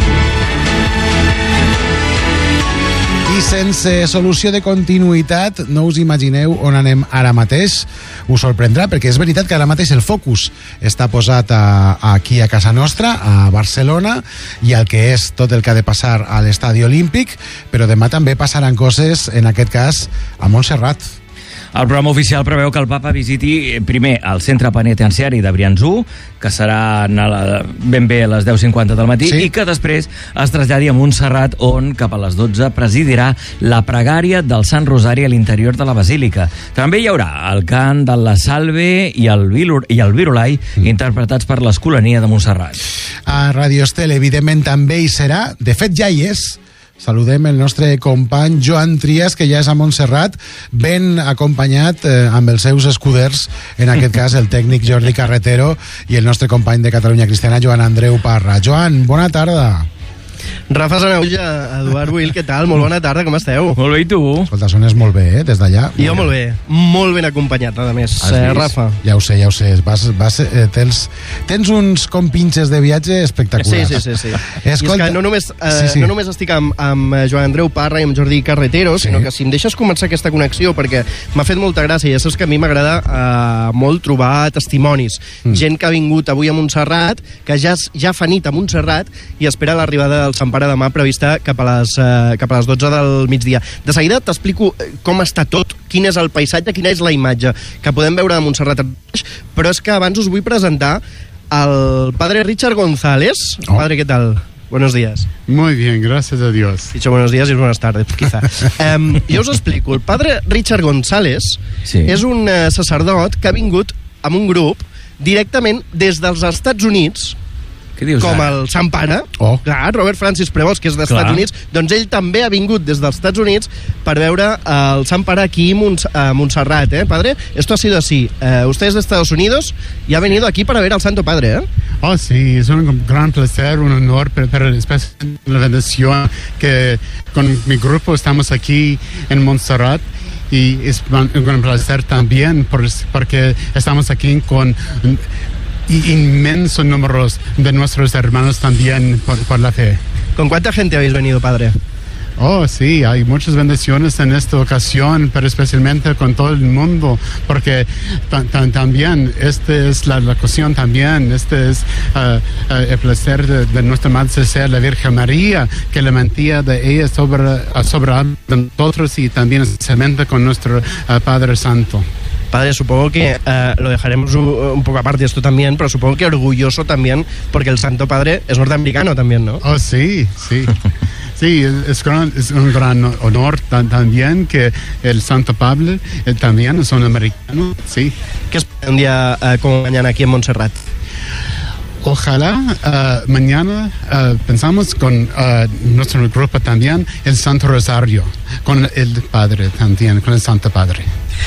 I sense solució de continuïtat, no us imagineu on anem ara mateix. Us sorprendrà, perquè és veritat que ara mateix el focus està posat a, a aquí a casa nostra, a Barcelona, i el que és tot el que ha de passar a l'Estadi Olímpic, però demà també passaran coses, en aquest cas, a Montserrat. El programa oficial preveu que el papa visiti primer el centre penitenciari de Briançó, que serà a la, ben bé a les deu cinquanta del matí, sí. I que després es traslladi a Montserrat, on cap a les dotze presidirà la pregària del Sant Rosari a l'interior de la Basílica. També hi haurà el cant de la Salve i el, Vilur, i el Virolai, mm. interpretats per l'Escolania de Montserrat. A Radio Estel, evidentment, també hi serà. De fet, ja hi és. Saludem el nostre company Joan Trias, que ja és a Montserrat, ben acompanyat eh, amb els seus escuders, en aquest cas el tècnic Jordi Carretero i el nostre company de Catalunya Cristiana, Joan Andreu Parra. Joan, bona tarda. Rafa Sanauja, Eduard Buil, què tal? Molt bona tarda, com esteu? Molt bé, i tu? Escolta, sones molt bé, eh, des d'allà. Jo molt bé, molt ben acompanyat, a més, eh, Rafa. Ja ho sé, ja ho sé. Vas, vas, eh, tens, tens uns compinxes de viatge espectaculars. Sí, sí, sí. sí. Escolta, I és que no només, eh, sí, sí. no només estic amb, amb Joan Andreu Parra i amb Jordi Carretero, sí. sinó que si em deixes començar aquesta connexió, perquè m'ha fet molta gràcia, ja saps que a mi m'agrada eh, molt trobar testimonis. Mm. Gent que ha vingut avui a Montserrat, que ja, ja fa nit a Montserrat i espera l'arribada del Sant Pare demà prevista cap a les, eh, cap a les dotze del migdia. De seguida t'explico com està tot, quin és el paisatge, quina és la imatge que podem veure de Montserrat, però és que abans us vull presentar el padre Richard González. Oh. Padre, ¿qué tal? Buenos días. Muy bien, gracias a Dios. Dicho buenos días y buenas tardes, quizá. um, jo us explico. El padre Richard González sí. és un uh, sacerdot que ha vingut amb un grup directament des dels Estats Units, com ara? El Sant Pare, oh. clar, Robert Francis Prevost, que és dels Estats Units, doncs ell també ha vingut des dels Estats Units per veure el Sant Pare aquí a Mont Montserrat, ¿eh, padre? Esto ha sido así. Uh, usted es de Estados Unidos y ha venido aquí para ver al Santo Padre, ¿eh? Oh, sí, es un gran placer, un honor, pero, pero es una bendición que con mi grupo estamos aquí en Montserrat. Y es un gran placer también por, porque estamos aquí con inmensos números de nuestros hermanos también por, por la fe. ¿Con cuánta gente habéis venido, padre? Oh, sí, hay muchas bendiciones en esta ocasión, pero especialmente con todo el mundo, porque también esta es la, la ocasión también, este es uh, uh, el placer de, de nuestra Madre Celestial, la Virgen María, que la mantilla de ella sobre, uh, sobre nosotros y también especialmente con nuestro uh, Padre Santo. Padre, supongo que uh, lo dejaremos un, un poco aparte esto también, pero supongo que orgulloso también, porque el Santo Padre es norteamericano también, ¿no? Oh, sí, sí. Sí, es, gran, es un gran honor tan, también que el Santo Pablo eh, también es un americano, sí. ¿Qué es un día uh, como mañana aquí en Montserrat? Ojalá uh, mañana uh, pensamos con uh, nuestro grupo también el Santo Rosario, con el Padre también, con el Santo Padre.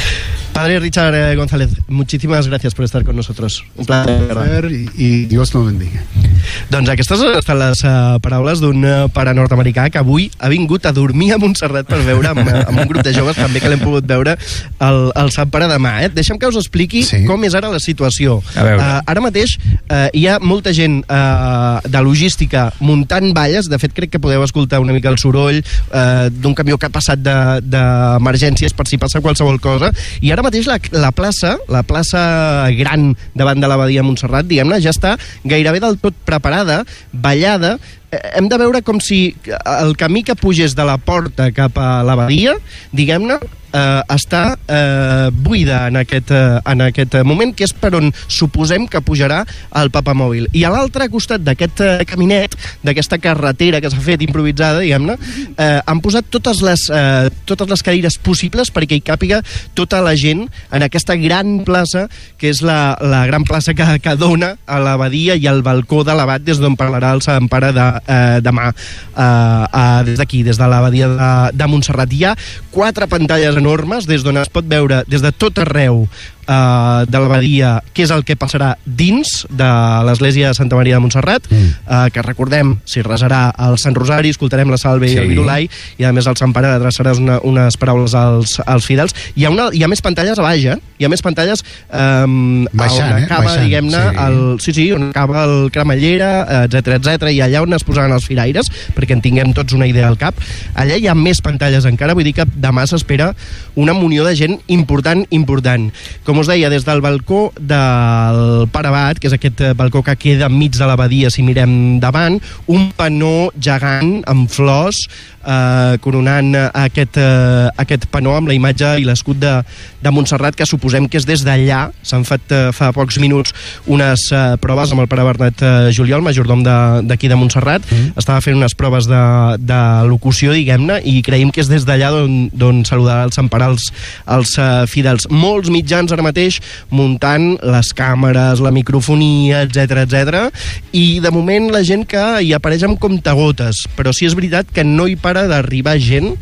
Padre Richard eh, González, muchísimas gracias por estar con nosotros. Un placer. I, i Dios lo bendiga. Doncs aquestes estan les uh, paraules d'un uh, pare nord-americà que avui ha vingut a dormir a Montserrat per veure amb, amb un grup de joves també que l'hem pogut veure el, el Sant Pare demà. Eh? Deixem que us expliqui sí. com és ara la situació. Uh, ara mateix uh, hi ha molta gent uh, de logística muntant valles. De fet, crec que podeu escoltar una mica el soroll uh, d'un camió que ha passat d'emergències de, per si passa qualsevol cosa. I ara mateix la, la plaça, la plaça gran davant de l'abadia Montserrat, diguem-ne, ja està gairebé del tot preparada, ballada. Hem de veure com si el camí que pugés de la porta cap a l'abadia, diguem-ne, eh, està eh, buida en aquest, eh, en aquest moment, que és per on suposem que pujarà el papamòbil. I a l'altre costat d'aquest eh, caminet, d'aquesta carretera que s'ha fet improvisada, diguem-ne, eh, han posat totes les, eh, totes les cadires possibles perquè hi càpiga tota la gent en aquesta gran plaça, que és la, la gran plaça que, que dona a l'abadia i al balcó de l'abat des d'on parlarà el Sant Pare de Eh, demà eh, eh, des d'aquí, des de l'abadia de, de Montserrat. Hi ha quatre pantalles enormes des d'on es pot veure des de tot arreu Uh, de l'abadia, què és el que passarà dins de l'església de Santa Maria de Montserrat, mm. uh, que recordem, s'hi resarà el Sant Rosari, escoltarem la Salve sí. i el Virulai, i a més el Sant Pare adreçarà una, unes paraules als, als fidels. Hi ha, una, hi ha més pantalles a baix, eh? Hi ha més pantalles um, baixant, on acaba, eh? diguem-ne, sí. El, sí, sí, on acaba el Cremallera, etcètera, etcètera, i allà on es posaran els firaires, perquè en tinguem tots una idea al cap. Allà hi ha més pantalles encara, vull dir que demà s'espera una munió de gent important, important. Com us deia, des del balcó del Pare Abat, que és aquest balcó que queda enmig de l'abadia si mirem davant, un panó gegant amb flors eh, coronant aquest, eh, aquest panó amb la imatge i l'escut de, de Montserrat, que suposem que és des d'allà. S'han fet eh, fa pocs minuts unes eh, proves amb el Pare Bernat eh, Juliol, majordom d'aquí de, de Montserrat. Mm. Estava fent unes proves de, de locució, diguem-ne, i creiem que és des d'allà d'on saludarà el Sant Pare als, als eh, fidels. Molts mitjans ara mateix muntant les càmeres, la microfonia, etcètera, etcètera, i de moment la gent que hi apareix amb comptagotes, però sí és veritat que no hi passa para d'arribar gent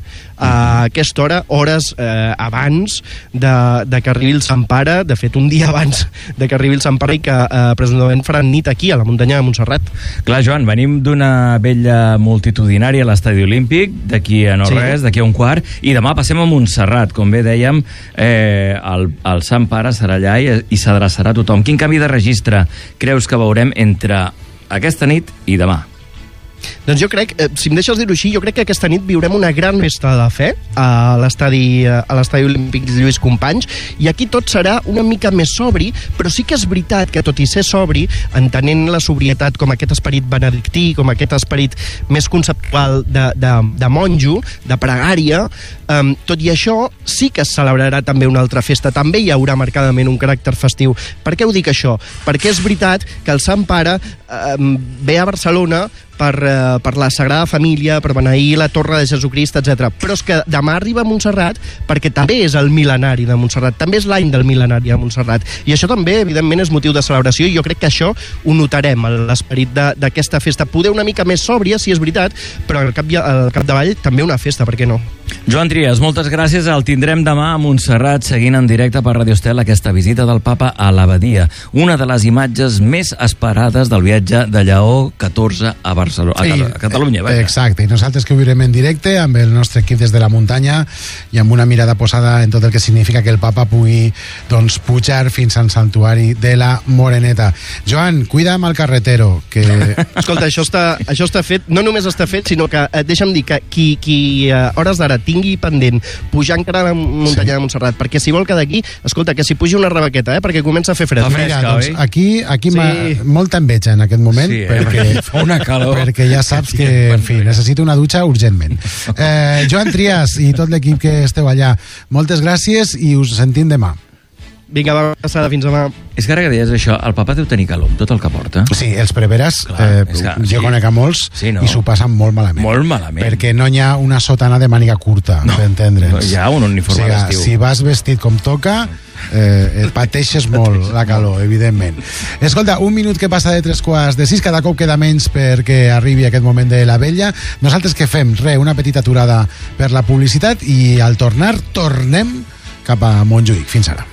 a aquesta hora, hores eh, abans de, de que arribi el Sant Pare, de fet un dia abans de que arribi el Sant Pare i que eh, presumablement faran nit aquí, a la muntanya de Montserrat. Clar, Joan, venim d'una vella multitudinària a l'Estadi Olímpic, d'aquí a no Sí. res, d'aquí a un quart, i demà passem a Montserrat. Com bé dèiem, eh, el, el Sant Pare serà allà i, i s'adreçarà a tothom. Quin canvi de registre creus que veurem entre aquesta nit i demà? Doncs jo crec, eh, si em deixes dir-ho així, jo crec que aquesta nit viurem una gran festa de fe a l'estadi a l'estadi Olímpic Lluís Companys, i aquí tot serà una mica més sobri, però sí que és veritat que tot i ser sobri, entenent la sobrietat com aquest esperit benedictí, com aquest esperit més conceptual de, de, de monjo, de pregària, eh, tot i això sí que es celebrarà també una altra festa, també hi haurà marcadament un caràcter festiu. Per què ho dic això? Perquè és veritat que el Sant Pare eh, ve a Barcelona per, eh, per la Sagrada Família, per beneir la Torre de Jesucrist, etcètera. Però és que demà arriba a Montserrat perquè també és el mil·lenari de Montserrat, també és l'any del mil·lenari de Montserrat. I això també, evidentment, és motiu de celebració, i jo crec que això ho notarem, l'esperit d'aquesta festa. Poder una mica més sòbria, si és veritat, però al, cap, al capdavall també una festa, per què no? Joan Trias, moltes gràcies. El tindrem demà a Montserrat, seguint en directe per Radio Estel aquesta visita del Papa a l'Abadia, una de les imatges més esperades del viatge de Lleó catorze a Barcelona. A, Sí, a Catalunya, vaja. Exacte, i nosaltres que ho viurem en directe amb el nostre equip des de la muntanya i amb una mirada posada en tot el que significa que el Papa pugui doncs, pujar fins al santuari de la Moreneta. Joan, cuida amb el carretero, que... Escolta, això està, això està fet, no només està fet, sinó que, eh, deixa'm dir que qui, qui a hores d'ara tingui pendent pujar encara a la muntanya de Montserrat, perquè si vol quedar aquí, escolta, que s'hi pugi una rebaqueta, eh, perquè comença a fer fred. Mira, doncs aquí, aquí Sí. sí. molta enveja en aquest moment, Sí, eh, perquè, fa una calor. perquè ja saps que, en fi, necessito una dutxa urgentment. Eh, Joan Trias i tot l'equip que esteu allà, moltes gràcies i us sentim demà. Vinga, va, passada, fins demà. És que ara que deies això, el Papa deu tenir calor amb tot el que porta. Sí, els preveres, Clar, eh, és que, jo sí. conec a molts Sí, no? i s'ho passen molt malament. Molt malament. Perquè no hi ha una sotana de màniga curta, No, per entendre'ns. no hi ha un uniforme o sigui, d'estiu. Si vas vestit com toca, eh, et pateixes molt la calor, evidentment. Escolta, un minut que passa de tres quarts de sis, cada cop queda menys perquè arribi aquest moment de la vella. Nosaltres què fem? Re, una petita aturada per la publicitat i al tornar, tornem cap a Montjuïc. Fins ara.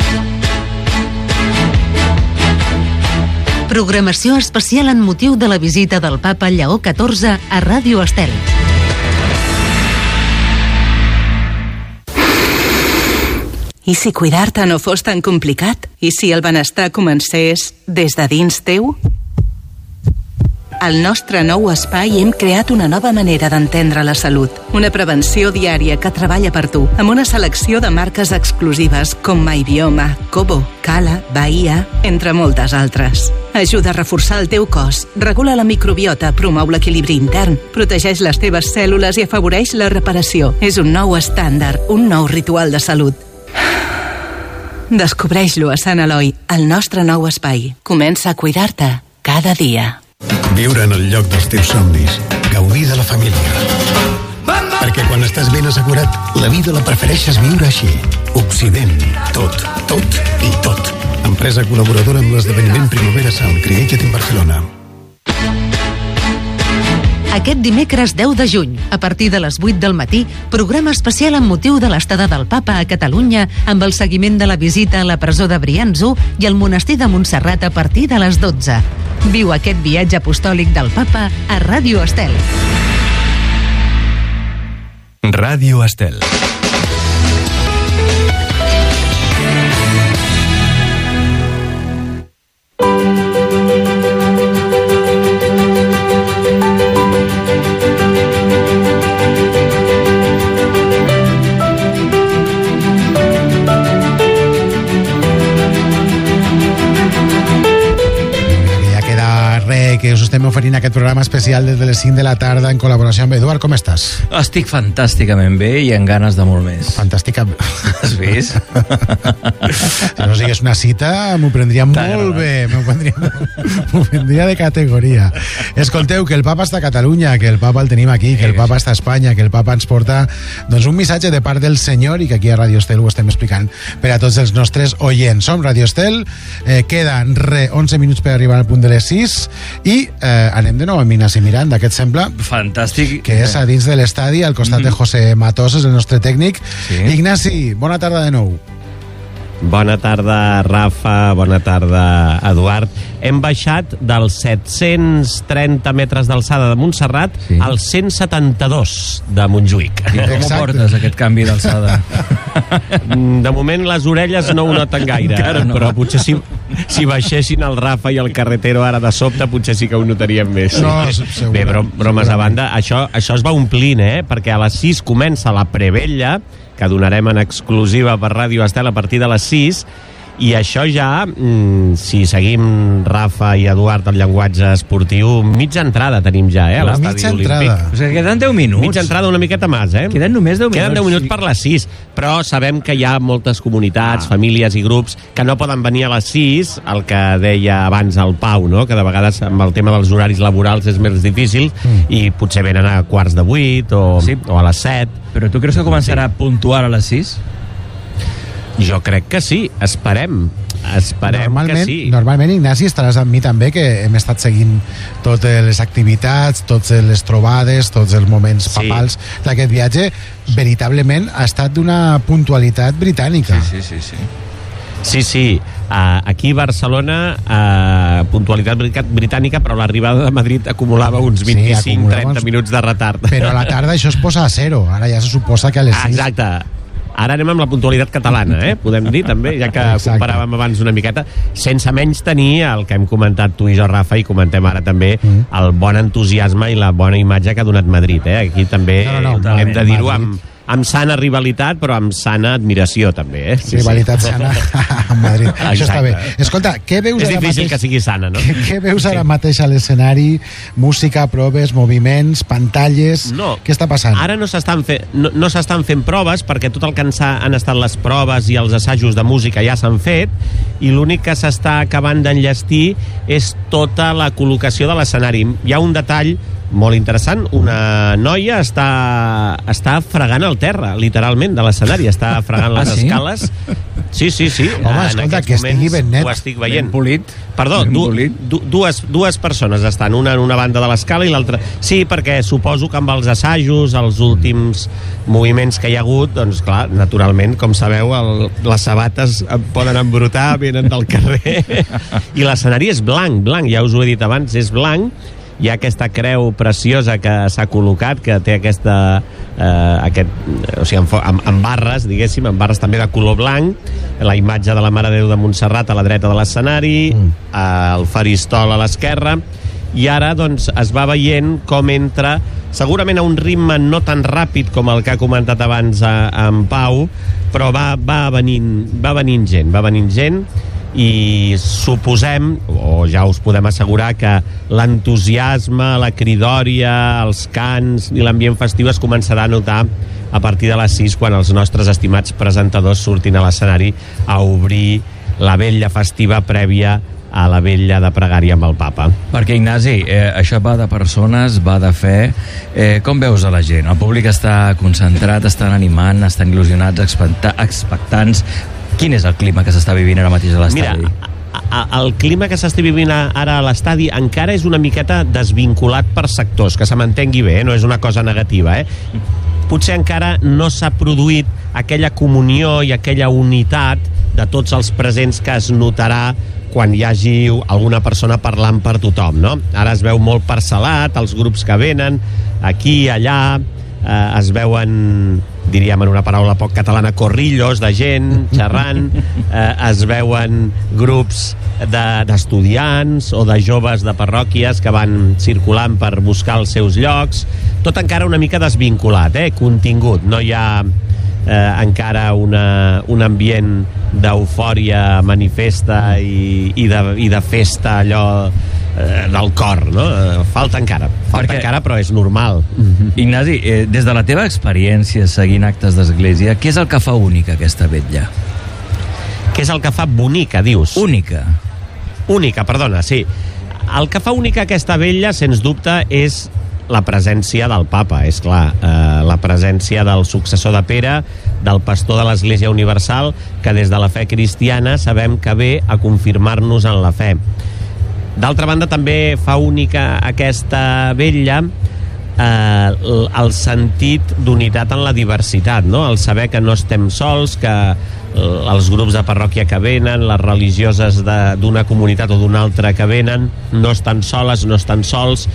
Programació especial en motiu de la visita del Papa Lleó catorze a Ràdio Estel. I si cuidar-te no fos tan complicat? I si el benestar comencés des de dins teu? Al nostre nou espai hem creat una nova manera d'entendre la salut. Una prevenció diària que treballa per tu, amb una selecció de marques exclusives com MyBioma, Kobo, Kala, Bahia, entre moltes altres. Ajuda a reforçar el teu cos, regula la microbiota, promou l'equilibri intern, protegeix les teves cèl·lules i afavoreix la reparació. És un nou estàndard, un nou ritual de salut. Descobreix-lo a Sant Eloi, el nostre nou espai. Comença a cuidar-te cada dia. Viure en el lloc dels teus somnis. Gaudir de la família. Perquè quan estàs ben assegurat, la vida la prefereixes viure així. Occident. Tot, tot i tot. Empresa col·laboradora amb l'esdeveniment Primavera Sound. Crea't en Barcelona. Aquest dimecres deu de juny, a partir de les vuit del matí, programa especial amb motiu de l'estada del Papa a Catalunya amb el seguiment de la visita a la presó de Brianço i al monestir de Montserrat a partir de les dotze. Viu aquest viatge apostòlic del Papa a Ràdio Estel. Ràdio Estel. Que us estem oferint aquest programa especial des de les cinc de la tarda en col·laboració amb Eduard. Com estàs? Estic fantàsticament bé i amb ganes de molt més. Fantàstica. Has vist? Si no sigués una cita, m'ho prendria molt bé. M'ho prendria, m'ho prendria de categoria. Escolteu, que el Papa està a Catalunya, que el Papa el tenim aquí, que el Papa està a Espanya, que el Papa ens porta doncs, un missatge de part del Senyor i que aquí a Radio Estel ho estem explicant per a tots els nostres oients. Som Radio Estel, eh, queden re onze minuts per arribar al punt de les sis i I eh, anem de nou amb Ignasi Miranda, que et sembla? Fantàstic. Que és a dins de l'estadi, al costat mm-hmm. de José Matoses, el nostre tècnic. Sí. Ignasi, bona tarda de nou. Bona tarda, Rafa, bona tarda, Eduard. Hem baixat dels set-cents trenta metres d'alçada de Montserrat sí. als cent setanta-dos de Montjuïc. I com ho portes, aquest canvi d'alçada? De moment les orelles no ho noten gaire, no. Però potser si, si baixessin el Rafa i el Carretero ara de sobte, potser sí que ho notaríem més. No, sí. Bé, brom, bromes a banda, això, això es va omplint, eh? Perquè a les sis comença la prevella, que donarem en exclusiva per Ràdio Estel a partir de les sis, i això ja, mmm, si seguim Rafa i Eduard el llenguatge esportiu, mitja entrada tenim ja, eh, a l'estadi olímpic. O sigui, queden deu minuts. Mitja entrada una miqueta més, eh? Queden només deu minuts. Queden deu minuts per les sis, però sabem que hi ha moltes comunitats, ah. famílies i grups que no poden venir a les sis, el que deia abans el Pau, no? Que de vegades amb el tema dels horaris laborals és més difícil mm. i potser venen a quarts de vuit o, sí. o a les set. Però tu creus que començarà sí. puntual a les sis? Jo crec que sí, esperem. Esperem normalment, que sí. Normalment, Ignasi, estaràs amb mi també, que hem estat seguint totes les activitats, totes les trobades, tots els moments papals sí. d'aquest viatge. Veritablement ha estat d'una puntualitat britànica. Sí, sí, sí. sí. Sí, sí, uh, aquí a Barcelona uh, puntualitat britànica, però l'arribada de Madrid acumulava uns vint-i-cinc trenta uns... minuts de retard. Però a la tarda això es posa a zero, ara ja se suposa que a les sis... Exacte. Ara anem amb la puntualitat catalana, eh? Podem dir també, ja que Exacte. comparàvem abans una miqueta, sense menys tenir el que hem comentat tu i jo, Rafa, i comentem ara també mm. el bon entusiasme i la bona imatge que ha donat Madrid, eh? Aquí també no, no, no, hem de dir-ho amb, amb sana rivalitat, però amb sana admiració també, eh? Sí, rivalitat sí. sana amb Madrid. Exacte. Això està bé. Escolta, què veus és ara difícil mateix... que sigui sana, no? Què, què veus ara sí. mateix a l'escenari? Música, proves, moviments, pantalles... No. Què està passant? Ara no s'estan fent, no, no s'estan fent proves, perquè tot el que han estat les proves i els assajos de música ja s'han fet, i l'únic que s'està acabant d'enllestir és tota la col·locació de l'escenari. Hi ha un detall molt interessant, una noia està, està fregant el terra, literalment, de l'escenari, està fregant les ah, sí? escales. Sí, sí, sí. Home, en escolta, que estigui ben net. Ho estic veient. Ben polit. Perdó, ben du, polit. Du, dues, dues persones estan, una en una banda de l'escala i l'altra... Sí, perquè suposo que amb els assajos, els últims moviments que hi ha hagut, doncs clar, naturalment, com sabeu, el, les sabates poden embrutar, venen del carrer, i l'escenari és blanc, blanc, ja us ho he dit abans, és blanc. Hi ha aquesta creu preciosa que s'ha col·locat, que té aquesta eh, aquest, o sigui, amb, amb, amb barres, diguéssim, amb barres també de color blanc, la imatge de la Mare de Déu de Montserrat a la dreta de l'escenari, mm. el faristol a l'esquerra, i ara doncs es va veient com entra, segurament a un ritme no tan ràpid com el que ha comentat abans a, a en Pau, però va, va, venint, va venint gent, va venint gent, i suposem, o ja us podem assegurar, que l'entusiasme, la cridòria, els cants i l'ambient festiu es començarà a notar a partir de les sis, quan els nostres estimats presentadors surtin a l'escenari a obrir la vetlla festiva prèvia a la vetlla de pregària amb el papa. Perquè, Ignasi, eh, això va de persones, va de fe. Eh, com veus a la gent? El públic està concentrat, estan animant, estan il·lusionats, expectants. Quin és el clima que s'està vivint ara mateix a l'estadi? Mira, a, a, el clima que s'està vivint ara a l'estadi encara és una miqueta desvinculat per sectors, que se m'entengui bé, eh? No és una cosa negativa, eh? Potser encara no s'ha produït aquella comunió i aquella unitat de tots els presents que es notarà quan hi hagi alguna persona parlant per tothom, no? Ara es veu molt parcel·lat, els grups que venen, aquí, allà, eh, es veuen, diríem en una paraula poc catalana, corrillos de gent xerrant, eh, es veuen grups d'estudiants de, o de joves de parròquies que van circulant per buscar els seus llocs, tot encara una mica desvinculat, eh? Contingut, no hi ha eh, encara una, un ambient d'eufòria manifesta i, i, de, i de festa allò eh, del cor, no? Falta encara, falta Perquè... encara, però és normal. Ignasi, eh, des de la teva experiència seguint actes d'església, què és el que fa única aquesta vetlla? Què és el que fa bonica, dius? Única. Única, perdona, sí. El que fa única aquesta vetlla, sens dubte, és la presència del papa, és clar, eh, la presència del successor de Pere, del pastor de l'Església Universal, que des de la fe cristiana sabem que ve a confirmar-nos en la fe. D'altra banda, també fa única aquesta vetlla eh, el sentit d'unitat en la diversitat, no? El saber que no estem sols, que els grups de parròquia que venen, les religioses d'una comunitat o d'una altra que venen, no estan soles, no estan sols,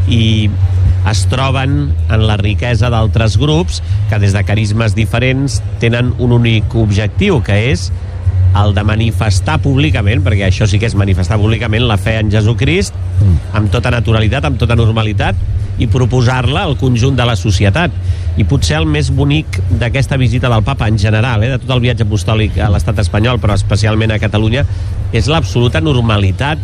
i es troben en la riquesa d'altres grups que des de carismes diferents tenen un únic objectiu, que és el de manifestar públicament, perquè això sí que és manifestar públicament la fe en Jesucrist amb tota naturalitat, amb tota normalitat, i proposar-la al conjunt de la societat. I potser el més bonic d'aquesta visita del papa en general, eh, de tot el viatge apostòlic a l'estat espanyol, però especialment a Catalunya, és l'absoluta normalitat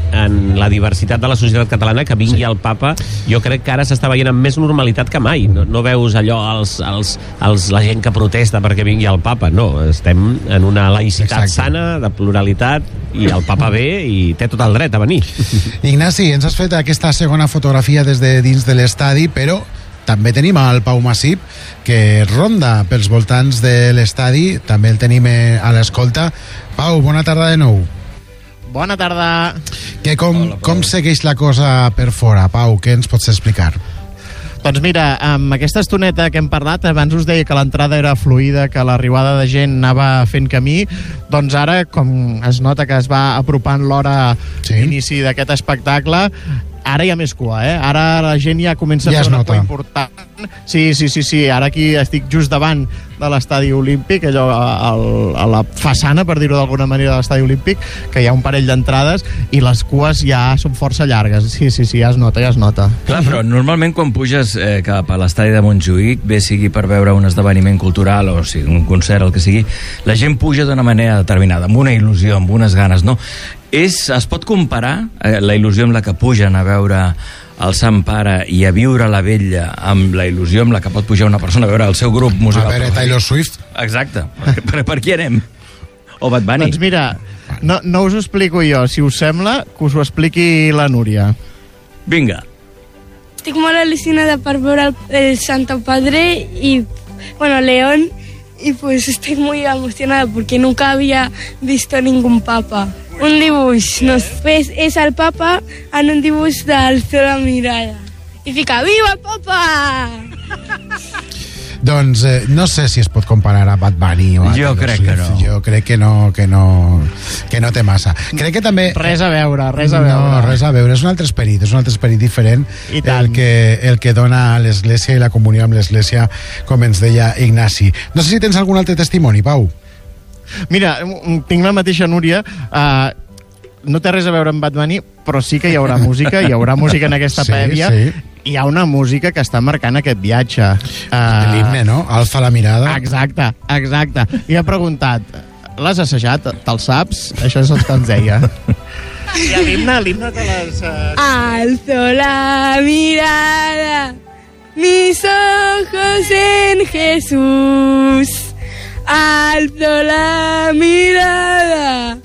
en la diversitat de la societat catalana que vingui el papa. Jo crec que ara s'està veient amb més normalitat que mai. No, no veus allò els, els, els, la gent que protesta perquè vingui el papa, no, estem en una laïcitat Exacte. sana, de pluralitat, i el papa ve i té tot el dret a venir. Ignasi, ens has fet aquesta segona fotografia des de dins de l'estadi, però també tenim el Pau Massip, que ronda pels voltants de l'estadi, també el tenim a l'escolta. Pau, bona tarda de nou. Bona tarda. Que com, Hola, com segueix la cosa per fora, Pau? Què ens pots explicar? Doncs mira, amb aquesta estoneta que hem parlat, abans us deia que l'entrada era fluida, que l'arribada de gent anava fent camí, doncs ara, com es nota que es va apropant l'hora sí. d'inici d'aquest espectacle, ara hi ha més cua, eh? Ara la gent ja comença ja a fer una cua important. Sí, sí, sí, sí, ara aquí estic just davant de l'estadi olímpic, allò a, a la façana, per dir-ho d'alguna manera, de l'estadi olímpic, que hi ha un parell d'entrades i les cues ja són força llargues. Sí, sí, sí, ja es nota, ja es nota. Clar, però normalment quan puges eh, cap a l'estadi de Montjuïc, bé sigui per veure un esdeveniment cultural o sigui, un concert, el que sigui, la gent puja d'una manera determinada, amb una il·lusió, amb unes ganes, no? És, es pot comparar eh, la il·lusió amb la que pugen a veure el Sant Pare i a viure la vetlla amb la il·lusió amb la que pot pujar una persona a veure el seu grup musical? A veure Taylor Swift. Exacte. Per, per, per qui anem? O Bad Bunny? Doncs mira, no, no us ho explico jo. Si us sembla, que us ho expliqui la Núria. Vinga. Estic molt al·lucinada per veure el, el Santo Padre y, bueno, León, y pues estoy muy emocionada porque nunca había visto ningún papa. Un dibuix, no sé. Pues és el papa en un dibuix d'Alzo la mirada. I fica, viva el papa! Doncs eh, no sé si es pot comparar a Bad Bunny o a jo crec que no. Jo crec que no, que no, que no té massa. Crec que també... Res a veure, res a veure. No, res a veure, és un altre esperit, és un altre esperit diferent el que, el que dona l'Església i la comunió amb l'Església, com ens deia Ignasi. No sé si tens algun altre testimoni, Pau. Mira, tinc la mateixa Núria, uh, no té res a veure amb Bad Bunny, però sí que hi haurà música, hi haurà música en aquesta sí, prèvia, sí. Hi ha una música que està marcant aquest viatge. Uh, L'himne, no? Alza la mirada. Exacte, exacte. I ha preguntat, l'has assajat? Te'l saps? Això és el que ens deia. I l'himne, l'himne te les... Uh... Alzo la mirada, mis ojos en Jesús. Alzo la mirada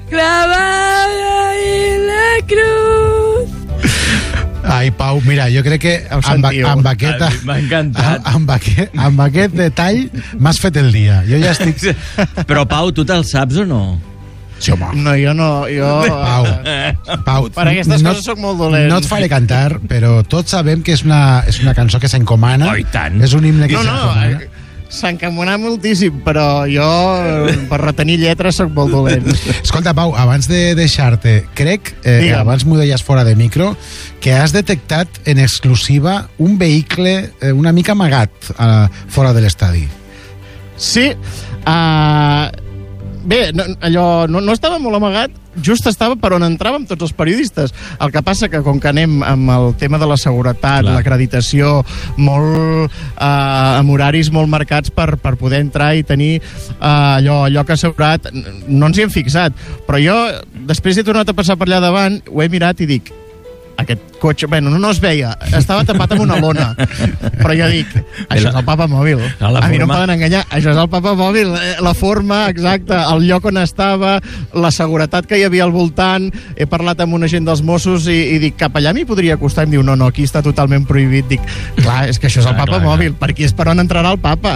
clavada en la cruz. Ai, Pau, mira, jo crec que amb, amb, aquest, m'ha encantat. Amb, amb, aquest, amb aquest detall m'has fet el dia. Jo ja estic... Però, Pau, tu te'l saps o no? Sí, home. No, jo no. Jo... Pau, Pau, per aquestes no, coses soc molt dolent. No et faré cantar, però tots sabem que és una, és una cançó que s'encomana. Oh, i tant. És un himne que no, s'encomana. No, s'encomana moltíssim, però jo, per retenir lletres, soc molt dolent. Escolta, Pau, abans de deixar-te, crec, eh, abans m'ho deies fora de micro, que has detectat en exclusiva un vehicle eh, una mica amagat eh, fora de l'estadi. Sí, uh, bé, no, allò no, no estava molt amagat, just estava per on entràvem tots els periodistes. El que passa que com que anem amb el tema de la seguretat, l'acreditació, molt eh, amb horaris molt marcats per, per poder entrar i tenir eh, allò, allò que assegurat, no ens hi hem fixat. Però jo, després he tornat a passar per allà davant, ho he mirat i dic, aquest cotxe, bueno, no, no es veia, estava tapat amb una lona, però jo dic, això és el Papa Mòbil, a mi no em poden enganyar, això és el Papa Mòbil, la forma exacta, el lloc on estava, la seguretat que hi havia al voltant. He parlat amb un agent dels Mossos i, i dic, cap allà m'hi podria costar, i em diu, no, no, aquí està totalment prohibit. Dic, clar, és que això és el Papa Mòbil, per aquí és per on entrarà el Papa.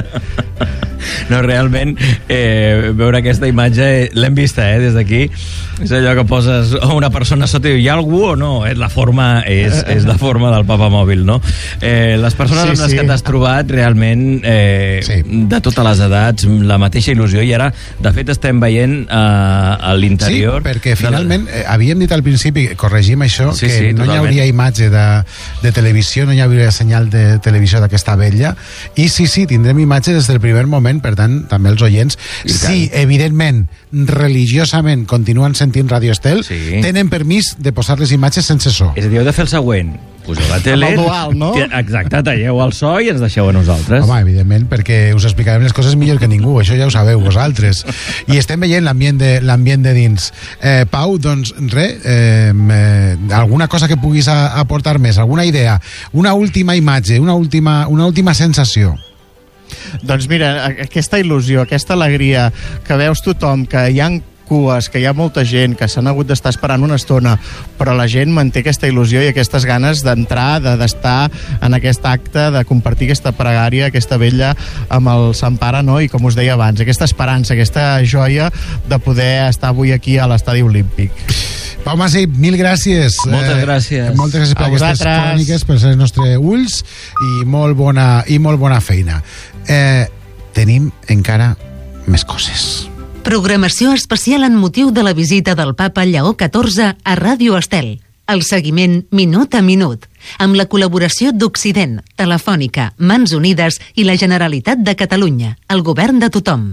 No, realment, eh, veure aquesta imatge, l'hem vista, eh, des d'aquí. És allò que poses una persona sota i diu, hi ha algú o no? Eh, la forma és, és la forma del Papa Mòbil, no? Eh, les persones sí, amb les sí. que t'has trobat, realment, eh, sí. de totes les edats, la mateixa il·lusió, i ara, de fet, estem veient eh, a l'interior... Sí, perquè finalment, eh, havíem dit al principi, corregim això, sí, que sí, no totalment. Hi hauria imatge de, de televisió, no hi hauria senyal de televisió d'aquesta vella, i sí, sí, tindrem imatge des del primer moment, per tant, també els oients, si, evidentment, religiosament continuen sentint Radio Estel, sí. tenen permís de posar les imatges sense so. És a dir, heu de fer el següent. Poseu la tele... Amb el dual, no? Exacte, talleu el so i ens deixeu a nosaltres. Home, evidentment, perquè us explicarem les coses millor que ningú, això ja ho sabeu vosaltres. I estem veient l'ambient de, l'ambient de dins. Eh, Pau, doncs, res, eh, eh, alguna cosa que puguis a, aportar més, alguna idea, una última imatge, una última, una última sensació. Doncs mira, aquesta il·lusió, aquesta alegria que veus tothom, que hi ha cues, que hi ha molta gent, que s'han hagut d'estar esperant una estona, però la gent manté aquesta il·lusió i aquestes ganes d'entrar, de, d'estar en aquest acte, de compartir aquesta pregària, aquesta vella amb el Sant Pare, no? I com us deia abans, aquesta esperança, aquesta joia de poder estar avui aquí a l'Estadi Olímpic. Pau Masip, mil gràcies. Moltes gràcies. Eh, moltes gràcies per aquestes cròniques, per ser els nostres ulls, i molt bona, i molt bona feina. Eh, tenim encara més coses. Programació especial en motiu de la visita del Papa Lleó catorze a Ràdio Estel. El seguiment minut a minut, amb la col·laboració d'Occident, Telefònica, Mans Unides i la Generalitat de Catalunya, el govern de tothom.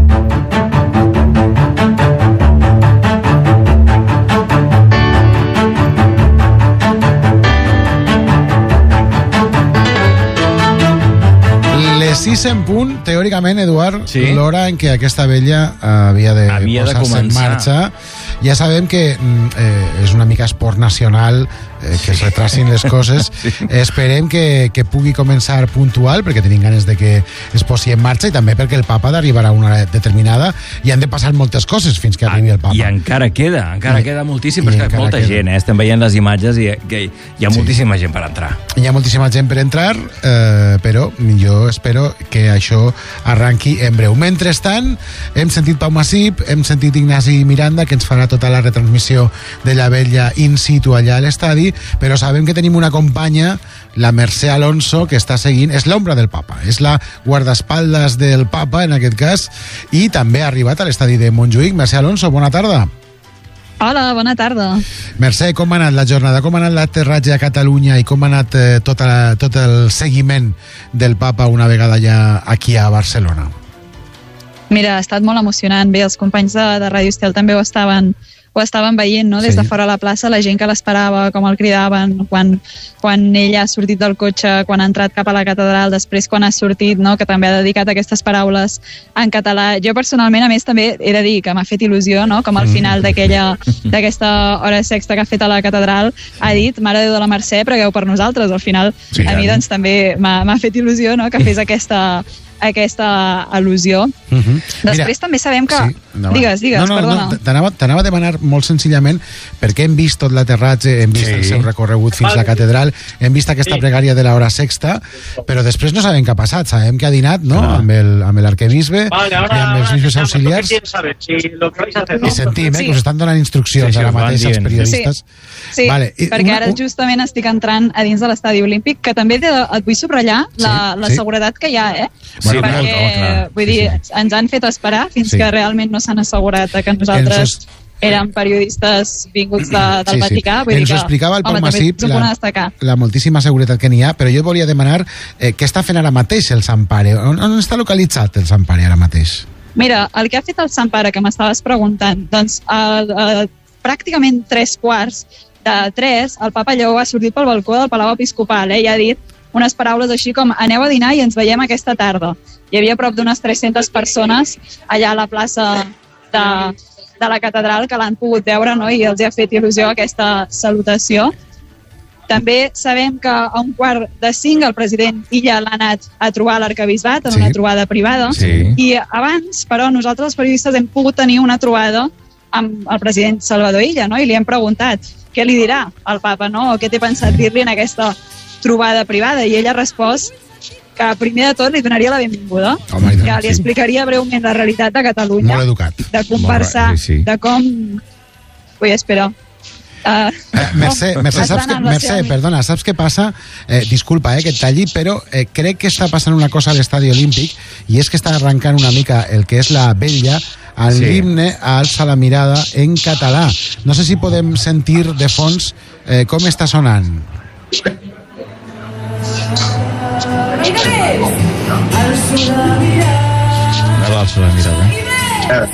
sis en punt, teòricament, Eduard, sí? L'hora en què aquesta vella havia de havia posar-se en marxa. Ja sabem que eh, és una mica esport nacional, eh, que es retracin les coses. Sí. Esperem que, que pugui començar puntual, perquè tenim ganes de que es posi en marxa, i també perquè el Papa d'arribar a una hora determinada i han de passar moltes coses fins que arribi el Papa. I encara queda, encara I, queda moltíssim, però és que molta queda. gent, eh? Estem veient les imatges i que hi ha sí. moltíssima gent per entrar. Hi ha moltíssima gent per entrar, eh, però jo espero que això arranqui en breu. Mentrestant, hem sentit Pau Masip, hem sentit Ignasi Miranda, que ens farà tota la retransmissió de la vella in situ allà a l'estadi, però sabem que tenim una companya, la Mercè Alonso, que està seguint, és l'ombra del Papa, és la guardaespaldes del Papa, en aquest cas, i també ha arribat a l'estadi de Montjuïc. Mercè Alonso, bona tarda. Hola, bona tarda. Mercè, com ha anat la jornada? Com ha anat l'aterratge a Catalunya i com ha anat eh, tot, la, tot el seguiment del Papa una vegada ja aquí a Barcelona? Mira, ha estat molt emocionant. Bé, els companys de, de Ràdio Estel també ho estaven, ho estaven veient, no? Des sí. de fora a la plaça, la gent que l'esperava, com el cridaven, quan, quan ell ha sortit del cotxe, quan ha entrat cap a la catedral, després quan ha sortit, no? Que també ha dedicat aquestes paraules en català. Jo personalment, a més, també he de dir que m'ha fet il·lusió, no? Com al final d'aquella d'aquesta hora sexta que ha fet a la catedral ha dit, Mare de Déu de la Mercè, pregueu per nosaltres. Al final, sí, a mi doncs també m'ha, m'ha fet il·lusió, no? Que fes aquesta aquesta al·lusió. Uh -huh. Després Mira, també sabem que... Sí, digues, digues, no, no, perdona. No, t'anava, t'anava a demanar molt senzillament, perquè hem vist tot l'aterratge, hem vist sí. el seu recorregut fins a la catedral, hem vist aquesta pregària de l'hora sexta, però després no sabem què ha passat. Sabem que ha dinat, no?, ah. amb, el, amb l'arquebisbe vale, i amb els bisbes auxiliars. I sentim, eh, sí. que us estan donant instruccions sí, sí, ara mateix als periodistes. Sí, sí vale. perquè una, ara justament estic entrant a dins de l'estadi olímpic, que també et vull subratllar la, sí, la sí. seguretat que hi ha, eh? Sí, perquè, molt, oh, clar. vull dir, sí, sí. ens han fet esperar fins sí. que realment no s'han assegurat que nosaltres ens... érem periodistes vinguts de, del sí, Vaticà. Vull sí. dir ens que, ho explicava el Pau Masip, la, la moltíssima seguretat que n'hi ha, però jo et volia demanar eh, què està fent ara mateix el Sant Pare? On, on està localitzat el Sant Pare ara mateix? Mira, el que ha fet el Sant Pare, que m'estaves preguntant, doncs a, a, pràcticament tres quarts de tres, el Papa Lleó ha sortit pel balcó del Palau Episcopal, eh, i ha dit unes paraules així com aneu a dinar i ens veiem aquesta tarda. Hi havia prop d'unes tres-centes persones allà a la plaça de, de la catedral que l'han pogut veure, no? I els ha fet il·lusió aquesta salutació. També sabem que a un quart de cinc el president Illa l'ha anat a trobar a l'arquebisbat en Sí. una trobada privada. Sí. I abans, però, nosaltres els periodistes hem pogut tenir una trobada amb el president Salvador Illa, no? I li hem preguntat què li dirà al papa, no? O què té pensat dir-li en aquesta trobada privada. I ell ha respost que primer de tot li donaria la benvinguda, Home, i tant, que li sí. explicaria breument la realitat de Catalunya, Molt educat. de conversar, Molt bé, sí, sí. de com... Ui, espera. Uh, Eh, Mercè, Mercè, saps que, Mercè, perdona, saps què passa? Eh, disculpa eh, que et talli, però eh, crec que està passant una cosa a l'estadi olímpic i és que està arrencant una mica el que és la vetlla al Sí. l'himne Alça la mirada en català. No sé si podem sentir de fons eh, com està sonant. No l'alço la mirada.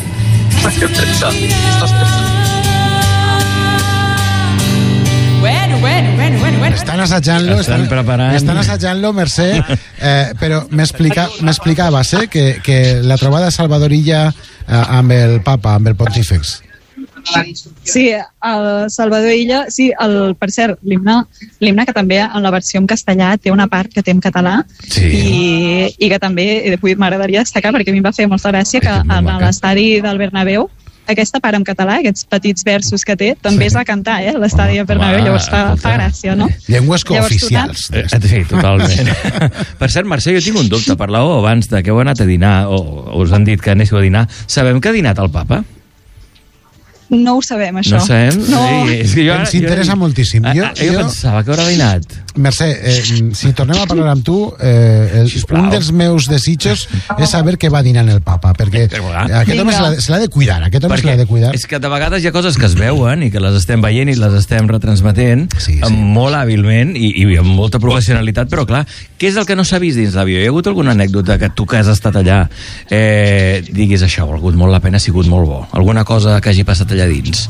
Bueno, bueno, bueno, bueno, bueno. Estan assajant-lo, Estan preparant. estan assajant-lo, Mercè, eh, però m'explica, m'explicaves eh, que, que la trobada de Salvador Illa eh, amb el papa, amb el pontífex. Sí, el Salvador Illa, sí, el, per cert, l'himne, l'himne que també en la versió en castellà té una part que té en català sí. i, i que també eh, vull- m'agradaria destacar perquè a mi em va fer molta gràcia que en l'estadi del Bernabéu aquesta part en català, aquests petits versos que té, també es va cantar, eh, a l'estadi del Bernabéu, llavors fa, fa gràcia, no? Llengües Llavors, cooficials. Eh, Sí, totalment. Per cert, Mercè, jo tinc un dubte. Parlàveu abans de que heu anat a dinar, o o us han dit que anéssiu a dinar. Sabem que ha dinat el papa? No ho sabem, això. No sabem? No. Sí, és que jo, Ens interessa moltíssim. Jo, Jo- jo, jo- pensava que haurà dinat. Mercè, eh, si tornem a parlar amb tu, eh, el, un dels meus desitjos és saber què va dinant el papa, perquè aquest home se l'ha- se l'ha de cuidar, aquest home se l'ha de cuidar. És que de vegades hi ha coses que es veuen i que les estem veient i les estem retransmetent sí, sí. molt hàbilment i, i amb molta professionalitat, però clar, què és el que no s'ha vist dins l'avió? Hi ha hagut alguna anècdota que tu que has estat allà eh, diguis això, ha valgut molt la pena, ha sigut molt bo? Alguna cosa que hagi passat allà dins?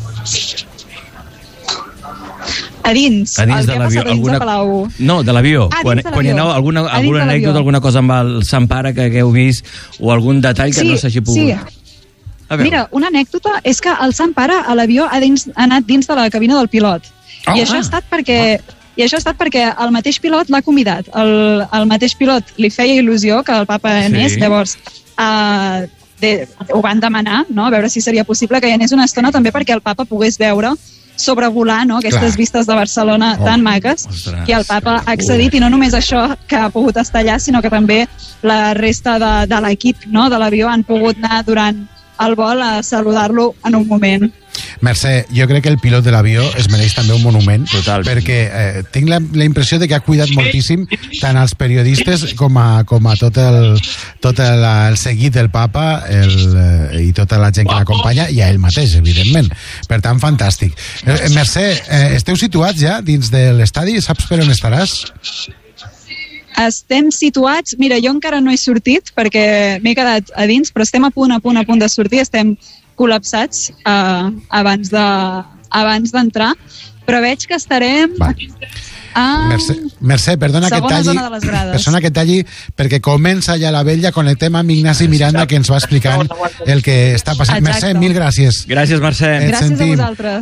A dins, A dins el de que ha l'avió, passat a dins alguna- de Palau. No, de l'avió. Ah, quan, dins de quan hi l'avió. aneu, alguna, A dins alguna de l'avió. anècdota, alguna cosa amb el Sant Pare que hagueu vist o algun detall que Sí, no s'hagi pogut... sí. A veure. Mira, una anècdota és que el Sant Pare a l'avió ha, dins, ha anat dins de la cabina del pilot. Oh, I això ah. ha estat perquè... I això ha estat perquè el mateix pilot l'ha convidat. El, el mateix pilot li feia il·lusió que el papa anés, Sí. llavors uh, de, ho van demanar, no? A veure si seria possible que hi anés una estona també perquè el papa pogués veure sobrevolar, no? Aquestes Clar. vistes de Barcelona Oh, tan maques, ostres. i el papa ha accedit, i no només això que ha pogut estar allà, sinó que també la resta de, de l'equip, no? de l'avió han pogut anar durant el vol a saludar-lo en un moment. Mercè, jo crec que el pilot de l'avió es mereix també un monument. Total. Perquè eh, tinc la, la impressió de que ha cuidat moltíssim tant als periodistes com a, com a tot, el, tot el, el seguit del papa el, eh, i tota la gent que l'acompanya i a ell mateix, evidentment. Per tant, fantàstic. Eh, Mercè, eh, esteu situats ja dins de l'estadi? Saps per on estaràs? Estem situats, mira, jo encara no he sortit perquè m'he quedat a dins, però estem a punt, a punt, a punt de sortir, estem col·lapsats eh, abans de abans d'entrar, però veig que estarem a... Mercè, Mercè, perdona que et Segona talli, zona de les grades. persona que et talli, perquè comença ja la vella, connectem amb Ignasi Miranda, que ens va explicant el que està passant. Exacte. Mercè, mil gràcies. Gràcies, Mercè. Et Gràcies sentim. a vosaltres.